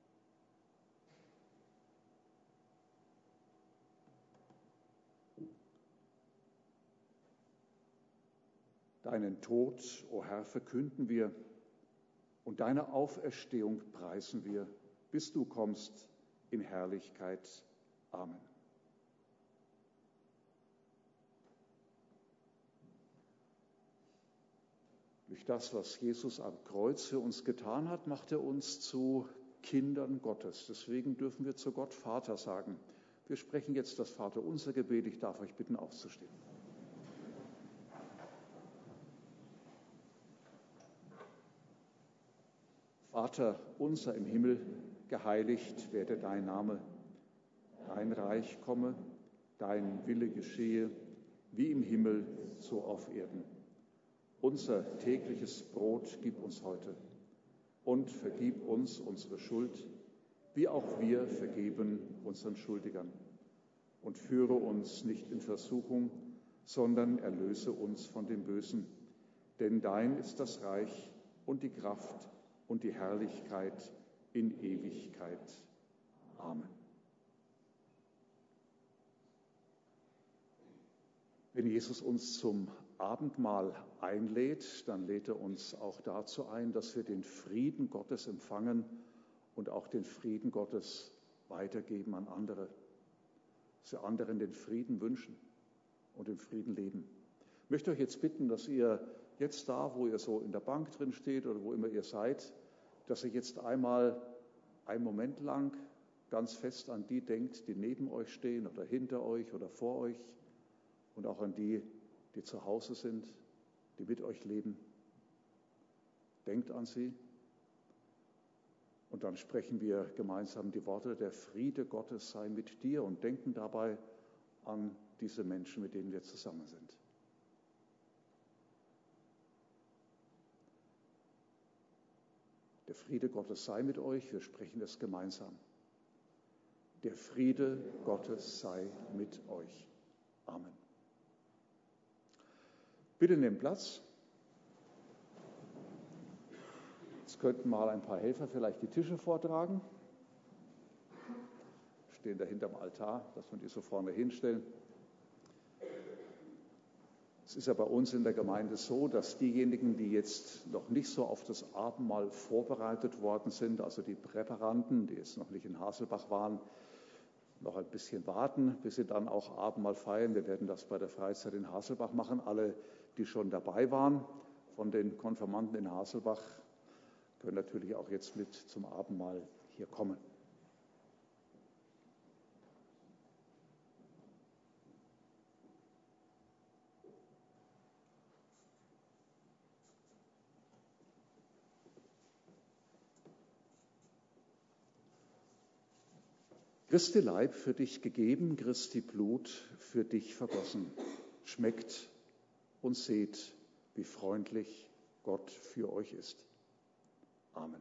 Deinen Tod, o Herr, verkünden wir, und deine Auferstehung preisen wir, bis du kommst in Herrlichkeit. Amen. Durch das, was Jesus am Kreuz für uns getan hat, macht er uns zu Kindern Gottes. Deswegen dürfen wir zu Gott Vater sagen. Wir sprechen jetzt das Vaterunser Gebet. Ich darf euch bitten, aufzustehen. Vater unser im Himmel, geheiligt werde dein Name. Dein Reich komme, dein Wille geschehe, wie im Himmel, so auf Erden. Unser tägliches Brot gib uns heute und vergib uns unsere Schuld, wie auch wir vergeben unseren Schuldigern. Und führe uns nicht in Versuchung, sondern erlöse uns von dem Bösen. Denn dein ist das Reich und die Kraft und die Herrlichkeit in Ewigkeit. Amen. Wenn Jesus uns zum Abendmahl einlädt, dann lädt er uns auch dazu ein, dass wir den Frieden Gottes empfangen und auch den Frieden Gottes weitergeben an andere. Dass wir anderen den Frieden wünschen und im Frieden leben. Ich möchte euch jetzt bitten, dass ihr jetzt da, wo ihr so in der Bank drin steht oder wo immer ihr seid, dass ihr jetzt einmal einen Moment lang ganz fest an die denkt, die neben euch stehen oder hinter euch oder vor euch und auch an die, die zu Hause sind, die mit euch leben. Denkt an sie und dann sprechen wir gemeinsam die Worte: Der Friede Gottes sei mit dir, und denken dabei an diese Menschen, mit denen wir zusammen sind. Der Friede Gottes sei mit euch, wir sprechen es gemeinsam. Der Friede Gottes sei mit euch. Amen. Bitte nehmt Platz. Jetzt könnten mal ein paar Helfer vielleicht die Tische vortragen. Stehen da hinterm Altar, dass wir die so vorne hinstellen. Es ist ja bei uns in der Gemeinde so, dass diejenigen, die jetzt noch nicht so auf das Abendmahl vorbereitet worden sind, also die Präparanten, die jetzt noch nicht in Haselbach waren, noch ein bisschen warten, bis sie dann auch Abendmahl feiern. Wir werden das bei der Freizeit in Haselbach machen. Alle, die schon dabei waren, von den Konfirmanden in Haselbach, können natürlich auch jetzt mit zum Abendmahl hier kommen. Christi Leib für dich gegeben, Christi Blut für dich vergossen. Schmeckt und seht, wie freundlich Gott für euch ist. Amen.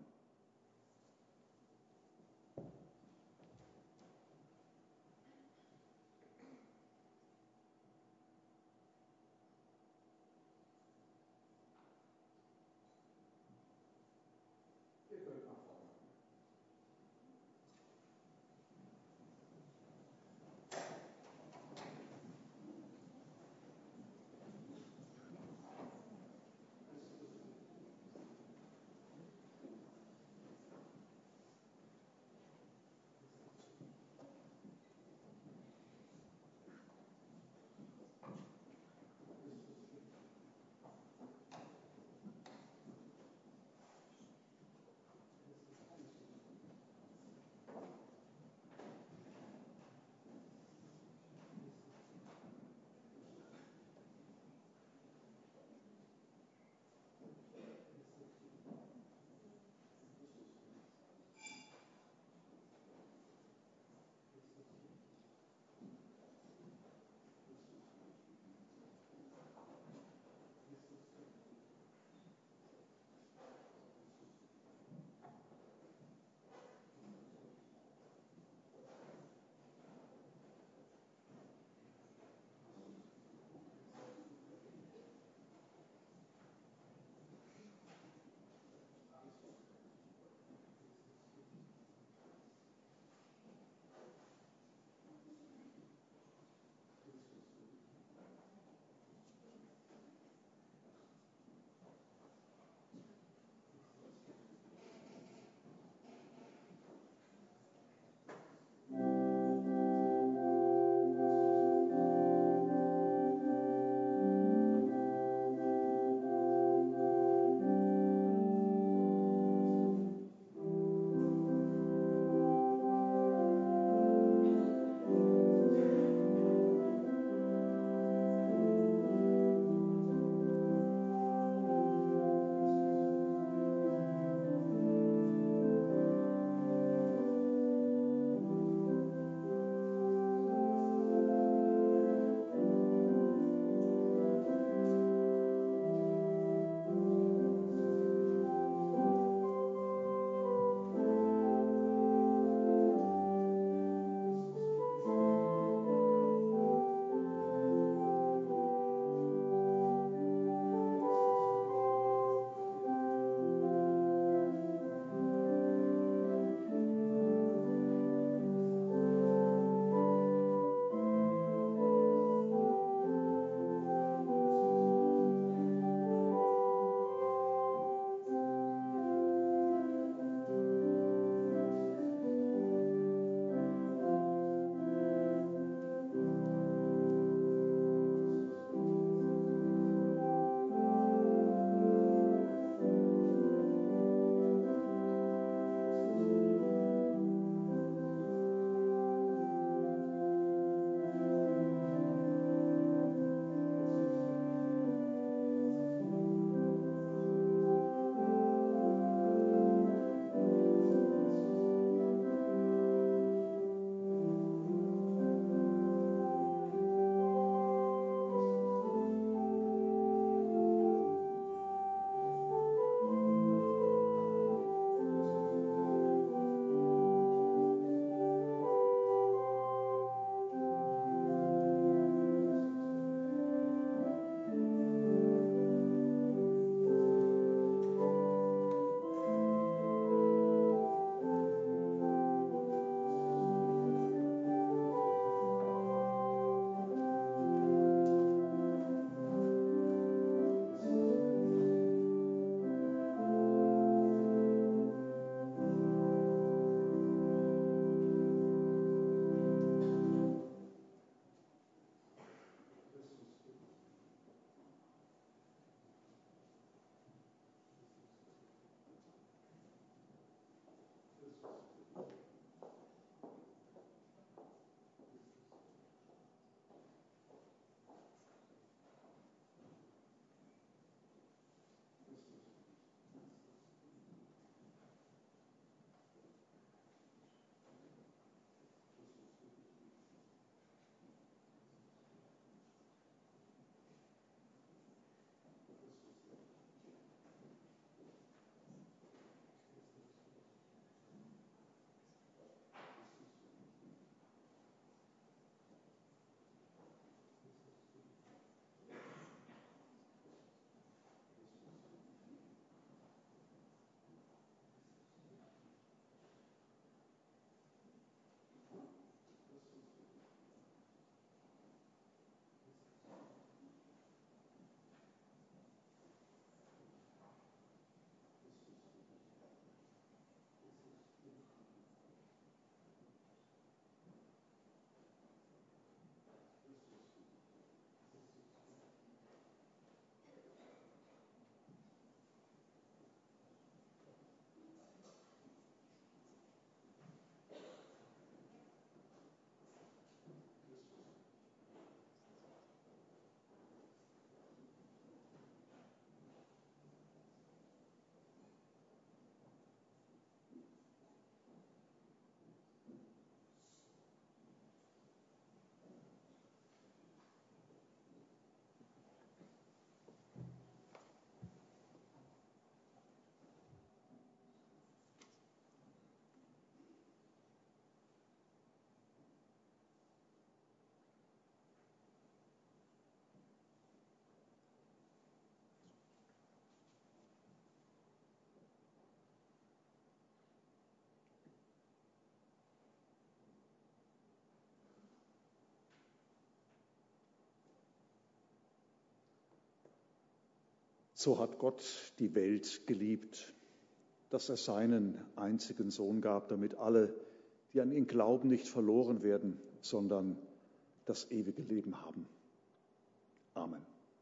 So hat Gott die Welt geliebt, dass er seinen einzigen Sohn gab, damit alle, die an ihn glauben, nicht verloren werden, sondern das ewige Leben haben. Amen.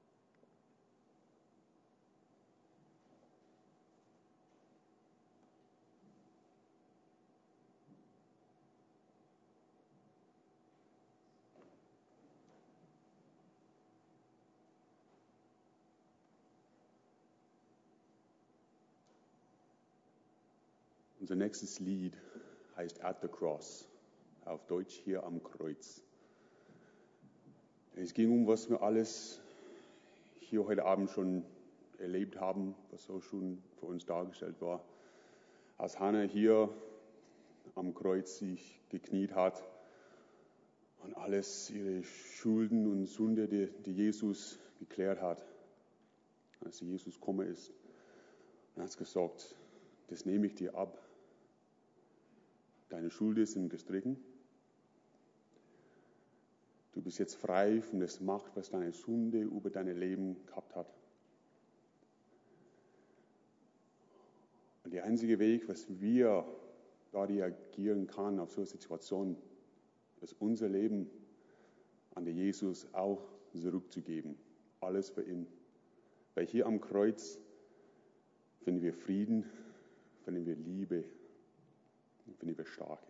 Unser nächstes Lied heißt At the Cross, auf Deutsch hier am Kreuz. Es ging um, was wir alles hier heute Abend schon erlebt haben, was auch schon für uns dargestellt war. Als Hannah hier am Kreuz sich gekniet hat und alles ihre Schulden und Sünde, die, die Jesus geklärt hat, als Jesus gekommen ist, und hat gesagt, das nehme ich dir ab. Deine Schulden sind gestrichen. Du bist jetzt frei von der Macht, was deine Sünde über dein Leben gehabt hat. Und der einzige Weg, was wir da reagieren können auf so eine Situation, ist unser Leben an den Jesus auch zurückzugeben. Alles für ihn. Weil hier am Kreuz finden wir Frieden, finden wir Liebe, finden wir Stärke.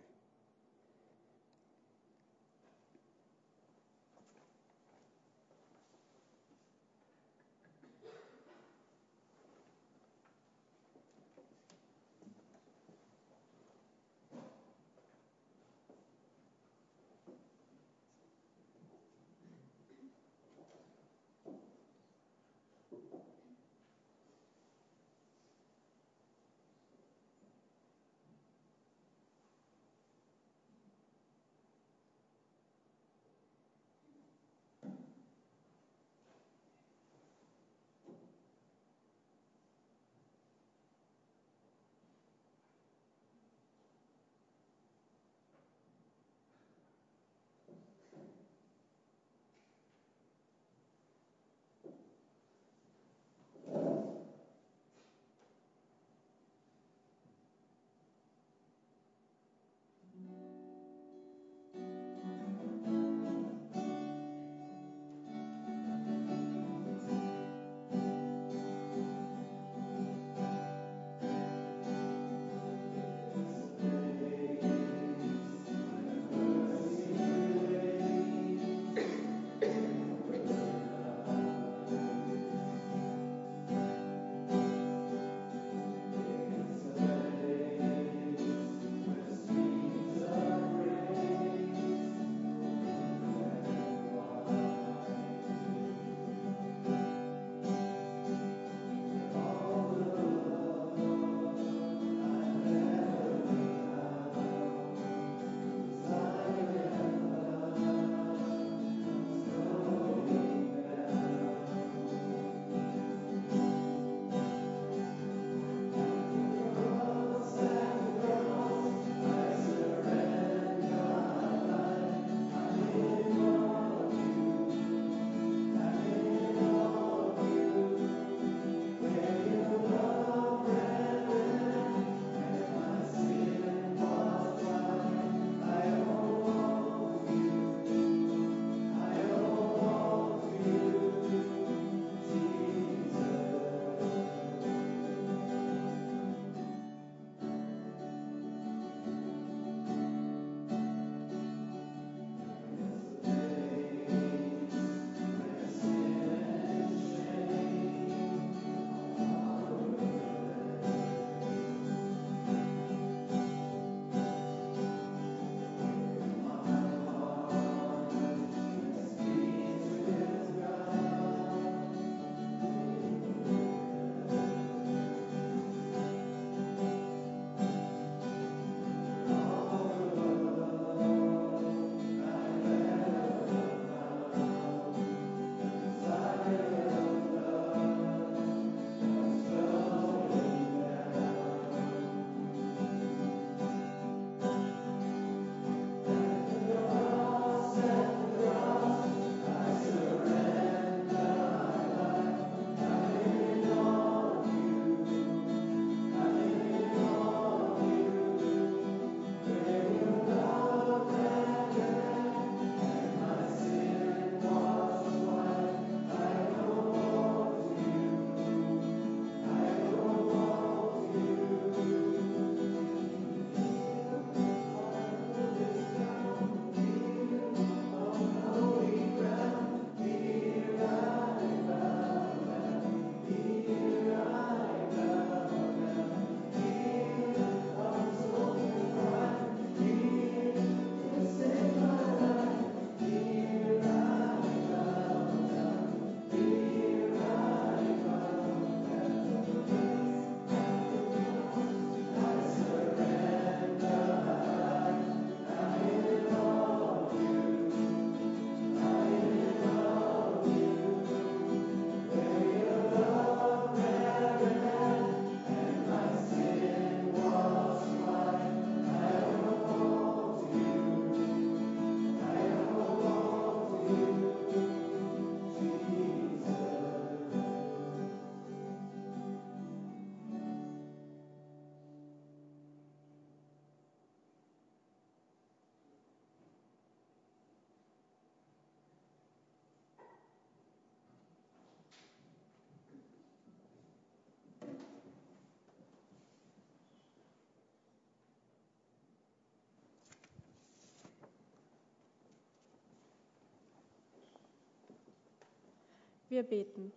Wir beten.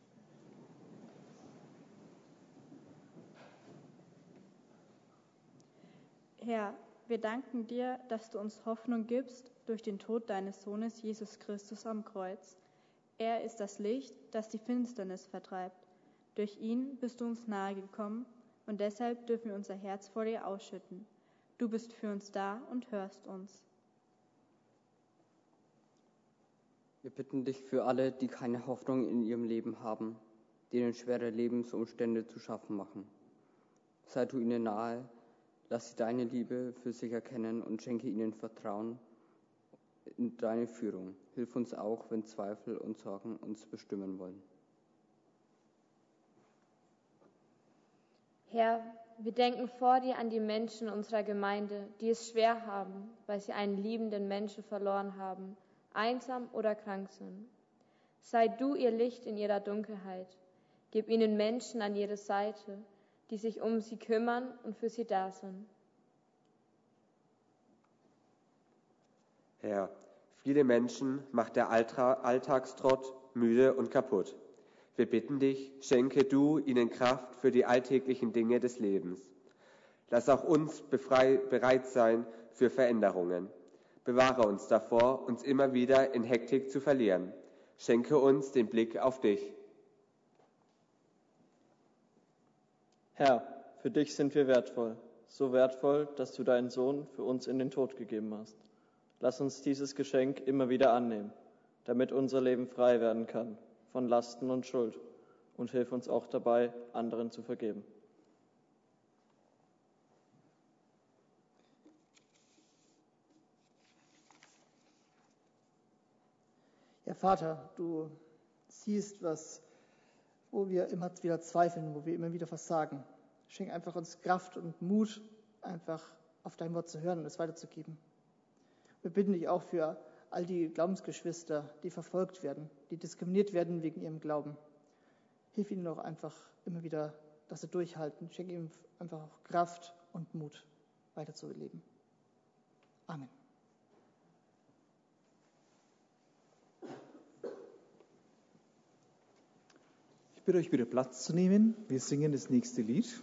Herr, wir danken dir, dass du uns Hoffnung gibst durch den Tod deines Sohnes Jesus Christus am Kreuz. Er ist das Licht, das die Finsternis vertreibt. Durch ihn bist du uns nahegekommen und deshalb dürfen wir unser Herz vor dir ausschütten. Du bist für uns da und hörst uns. Wir bitten dich für alle, die keine Hoffnung in ihrem Leben haben, denen schwere Lebensumstände zu schaffen machen. Sei du ihnen nahe, lass sie deine Liebe für sich erkennen und schenke ihnen Vertrauen in deine Führung. Hilf uns auch, wenn Zweifel und Sorgen uns bestimmen wollen. Herr, wir denken vor dir an die Menschen unserer Gemeinde, die es schwer haben, weil sie einen liebenden Menschen verloren haben, einsam oder krank sind. Sei du ihr Licht in ihrer Dunkelheit. Gib ihnen Menschen an ihre Seite, die sich um sie kümmern und für sie da sind. Herr, viele Menschen macht der Alltagstrott müde und kaputt. Wir bitten dich, schenke du ihnen Kraft für die alltäglichen Dinge des Lebens. Lass auch uns befrei, bereit sein für Veränderungen. Bewahre uns davor, uns immer wieder in Hektik zu verlieren. Schenke uns den Blick auf dich. Herr, für dich sind wir wertvoll, so wertvoll, dass du deinen Sohn für uns in den Tod gegeben hast. Lass uns dieses Geschenk immer wieder annehmen, damit unser Leben frei werden kann von Lasten und Schuld, und hilf uns auch dabei, anderen zu vergeben. Ja, Vater, du siehst, was, wo wir immer wieder zweifeln, wo wir immer wieder versagen. Schenk einfach uns Kraft und Mut, einfach auf dein Wort zu hören und es weiterzugeben. Wir bitten dich auch für all die Glaubensgeschwister, die verfolgt werden, die diskriminiert werden wegen ihrem Glauben. Hilf ihnen auch einfach immer wieder, dass sie durchhalten. Schenk ihnen einfach auch Kraft und Mut, weiterzuleben. Amen. Ich bitte euch wieder Platz zu nehmen. Wir singen das nächste Lied.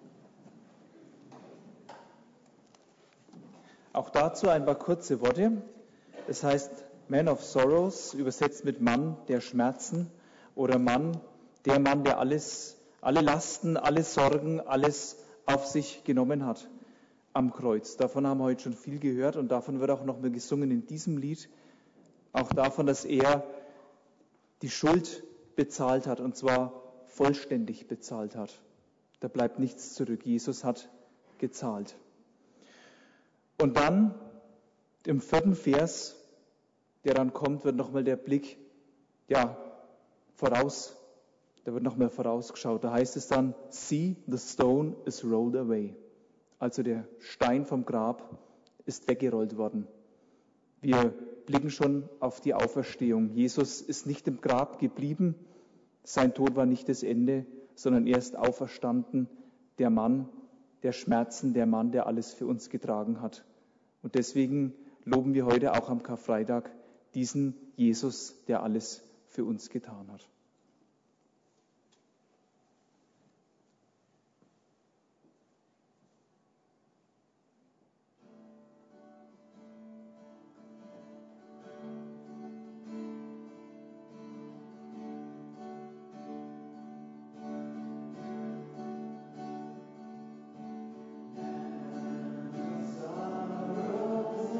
Auch dazu ein paar kurze Worte. Es heißt Man of Sorrows, übersetzt mit Mann der Schmerzen oder Mann, der Mann, der alles, alle Lasten, alle Sorgen, alles auf sich genommen hat am Kreuz. Davon haben wir heute schon viel gehört und davon wird auch noch mal gesungen in diesem Lied. Auch davon, dass er die Schuld bezahlt hat und zwar vollständig bezahlt hat. Da bleibt nichts zurück. Jesus hat gezahlt. Und dann im vierten Vers, der dann kommt, wird nochmal der Blick, ja, voraus, da wird nochmal vorausgeschaut. Da heißt es dann, see, the stone is rolled away. Also der Stein vom Grab ist weggerollt worden. Wir blicken schon auf die Auferstehung. Jesus ist nicht im Grab geblieben. Sein Tod war nicht das Ende, sondern er ist auferstanden. Der Mann der Schmerzen, der Mann, der alles für uns getragen hat. Und deswegen loben wir heute auch am Karfreitag diesen Jesus, der alles für uns getan hat.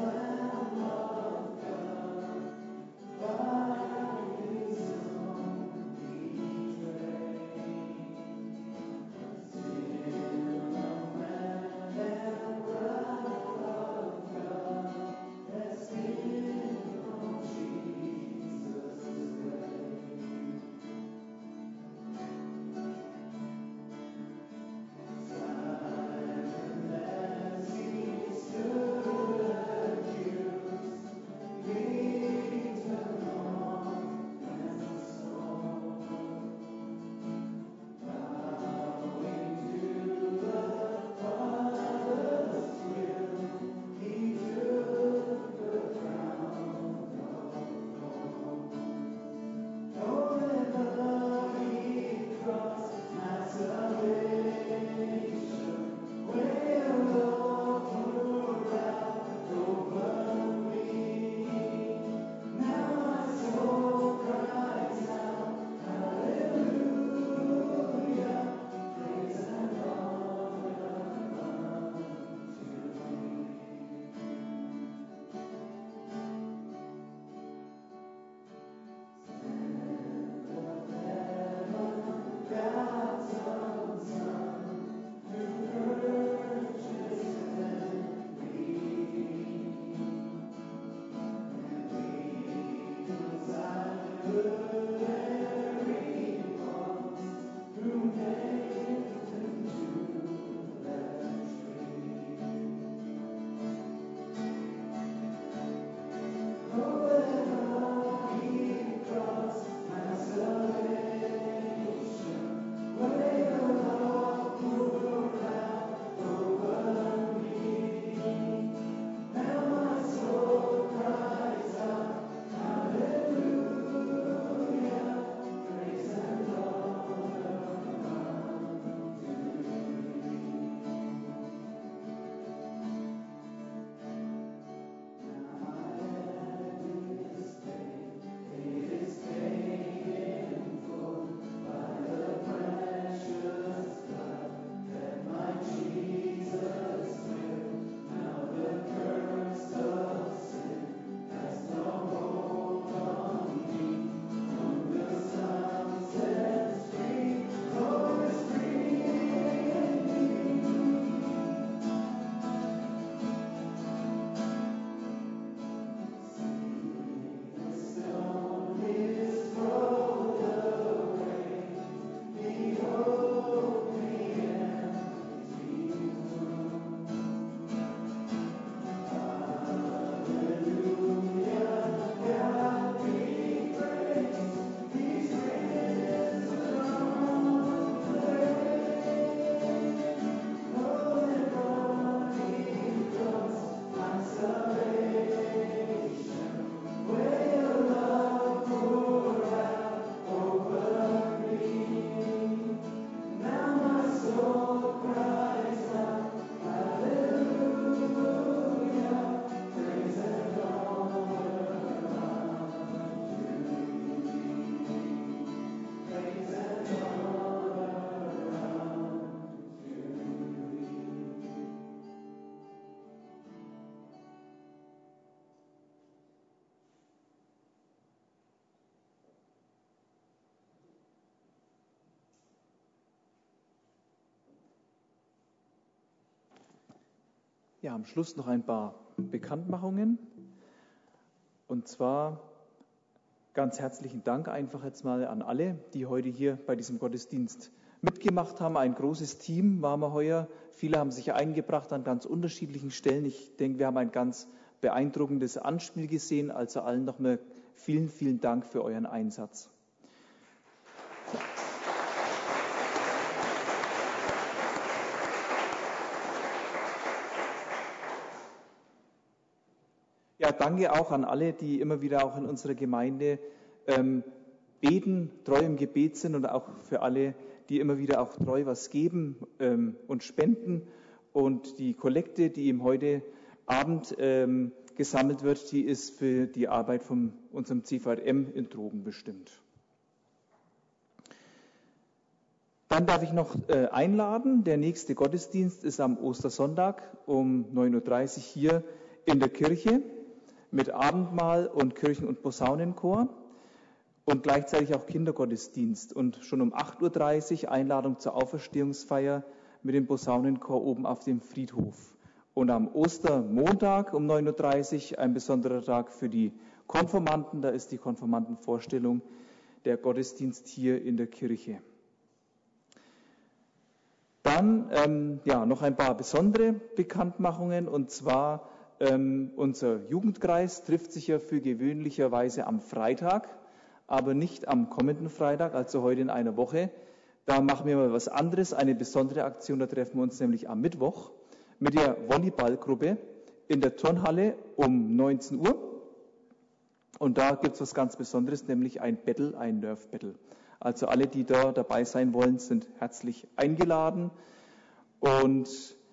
Bye. Ja, am Schluss noch ein paar Bekanntmachungen. Und zwar ganz herzlichen Dank einfach jetzt mal an alle, die heute hier bei diesem Gottesdienst mitgemacht haben. Ein großes Team waren wir heuer. Viele haben sich eingebracht an ganz unterschiedlichen Stellen. Ich denke, wir haben ein ganz beeindruckendes Anspiel gesehen. Also allen nochmal vielen, vielen Dank für euren Einsatz. Ja, danke auch an alle, die immer wieder auch in unserer Gemeinde ähm, beten, treu im Gebet sind, und auch für alle, die immer wieder auch treu was geben ähm, und spenden. Und die Kollekte, die eben heute Abend ähm, gesammelt wird, die ist für die Arbeit von unserem C V M in Trogen bestimmt. Dann darf ich noch äh, einladen, der nächste Gottesdienst ist am Ostersonntag um neun Uhr dreißig hier in der Kirche mit Abendmahl und Kirchen- und Posaunenchor und gleichzeitig auch Kindergottesdienst. Und schon um acht Uhr dreißig Einladung zur Auferstehungsfeier mit dem Posaunenchor oben auf dem Friedhof. Und am Ostermontag um neun Uhr dreißig ein besonderer Tag für die Konfirmanden. Da ist die Konfirmandenvorstellung, der Gottesdienst hier in der Kirche. Dann ähm, ja, noch ein paar besondere Bekanntmachungen, und zwar ähm, unser Jugendkreis trifft sich ja für gewöhnlicherweise am Freitag, aber nicht am kommenden Freitag, also heute in einer Woche. Da machen wir mal was anderes, eine besondere Aktion. Da treffen wir uns nämlich am Mittwoch mit der Volleyballgruppe in der Turnhalle um neunzehn Uhr. Und da gibt es was ganz Besonderes, nämlich ein Battle, ein Nerf-Battle. Also alle, die da dabei sein wollen, sind herzlich eingeladen. Und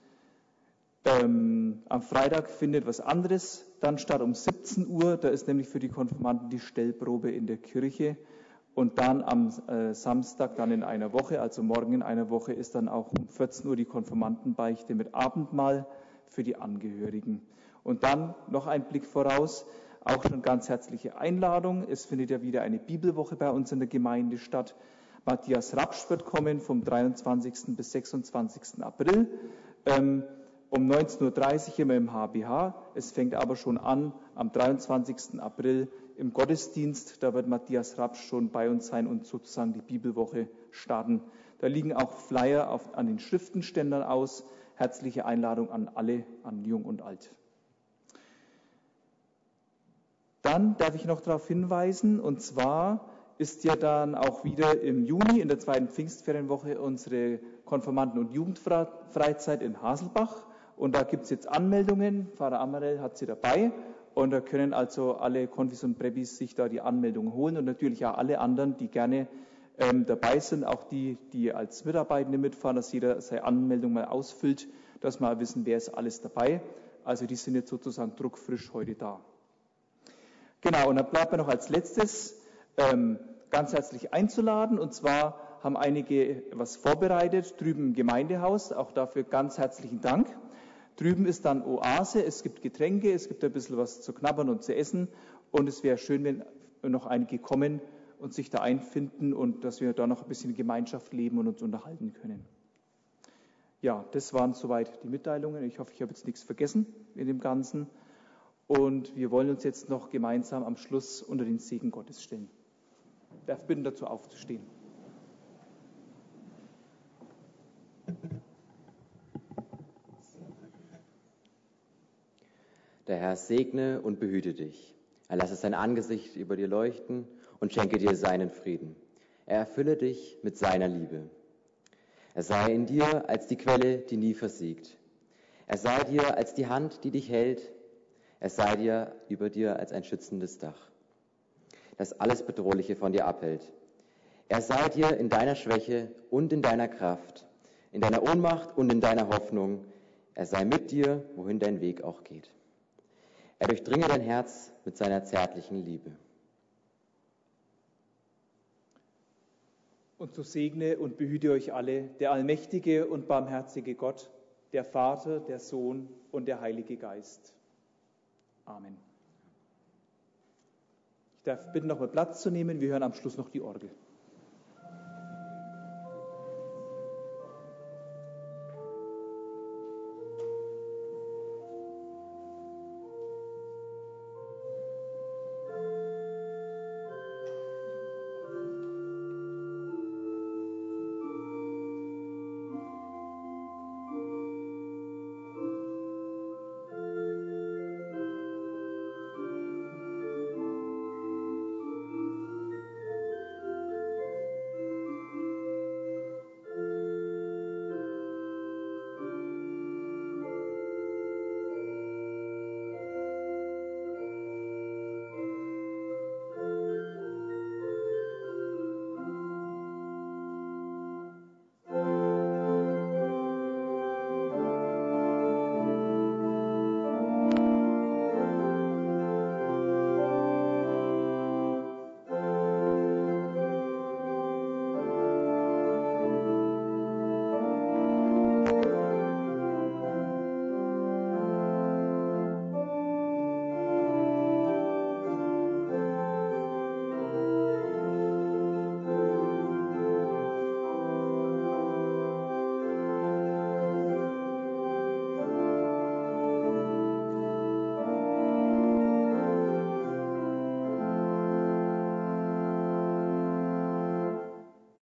ähm, am Freitag findet was anderes dann statt um siebzehn Uhr. Da ist nämlich für die Konfirmanden die Stellprobe in der Kirche. Und dann am äh, Samstag, dann in einer Woche, also morgen in einer Woche, ist dann auch um vierzehn Uhr die Konfirmandenbeichte mit Abendmahl für die Angehörigen. Und dann noch ein Blick voraus, auch schon ganz herzliche Einladung. Es findet ja wieder eine Bibelwoche bei uns in der Gemeinde statt. Matthias Rapsch wird kommen vom dreiundzwanzigsten bis sechsundzwanzigsten April ähm, um neunzehn Uhr dreißig immer im H B H. Es fängt aber schon an am dreiundzwanzigsten April im Gottesdienst. Da wird Matthias Rapsch schon bei uns sein und sozusagen die Bibelwoche starten. Da liegen auch Flyer auf, an den Schriftenständern aus. Herzliche Einladung an alle, an Jung und Alt. Dann darf ich noch darauf hinweisen, und zwar ist ja dann auch wieder im Juni in der zweiten Pfingstferienwoche unsere Konfirmanden- und Jugendfreizeit in Haselbach. Und da gibt es jetzt Anmeldungen. Pfarrer Amarell hat sie dabei. Und da können also alle Konfis und Präbis sich da die Anmeldungen holen und natürlich auch alle anderen, die gerne ähm, dabei sind, auch die, die als Mitarbeitende mitfahren, dass jeder seine Anmeldung mal ausfüllt, dass wir wissen, wer ist alles dabei. Also die sind jetzt sozusagen druckfrisch heute da. Genau, und dann bleibt mir noch als letztes ähm, ganz herzlich einzuladen. Und zwar haben einige was vorbereitet drüben im Gemeindehaus. Auch dafür ganz herzlichen Dank. Drüben ist dann Oase, es gibt Getränke, es gibt ein bisschen was zu knabbern und zu essen. Und es wäre schön, wenn noch einige kommen und sich da einfinden und dass wir da noch ein bisschen Gemeinschaft leben und uns unterhalten können. Ja, das waren soweit die Mitteilungen. Ich hoffe, ich habe jetzt nichts vergessen in dem Ganzen. Und wir wollen uns jetzt noch gemeinsam am Schluss unter den Segen Gottes stellen. Ich darf bitten, dazu aufzustehen. Der Herr segne und behüte dich. Er lasse sein Angesicht über dir leuchten und schenke dir seinen Frieden. Er erfülle dich mit seiner Liebe. Er sei in dir als die Quelle, die nie versiegt. Er sei dir als die Hand, die dich hält. Er sei dir über dir als ein schützendes Dach, das alles Bedrohliche von dir abhält. Er sei dir in deiner Schwäche und in deiner Kraft, in deiner Ohnmacht und in deiner Hoffnung. Er sei mit dir, wohin dein Weg auch geht. Er durchdringe dein Herz mit seiner zärtlichen Liebe. Und so segne und behüte euch alle der allmächtige und barmherzige Gott, der Vater, der Sohn und der Heilige Geist. Amen. Ich darf bitten, noch mal Platz zu nehmen. Wir hören am Schluss noch die Orgel.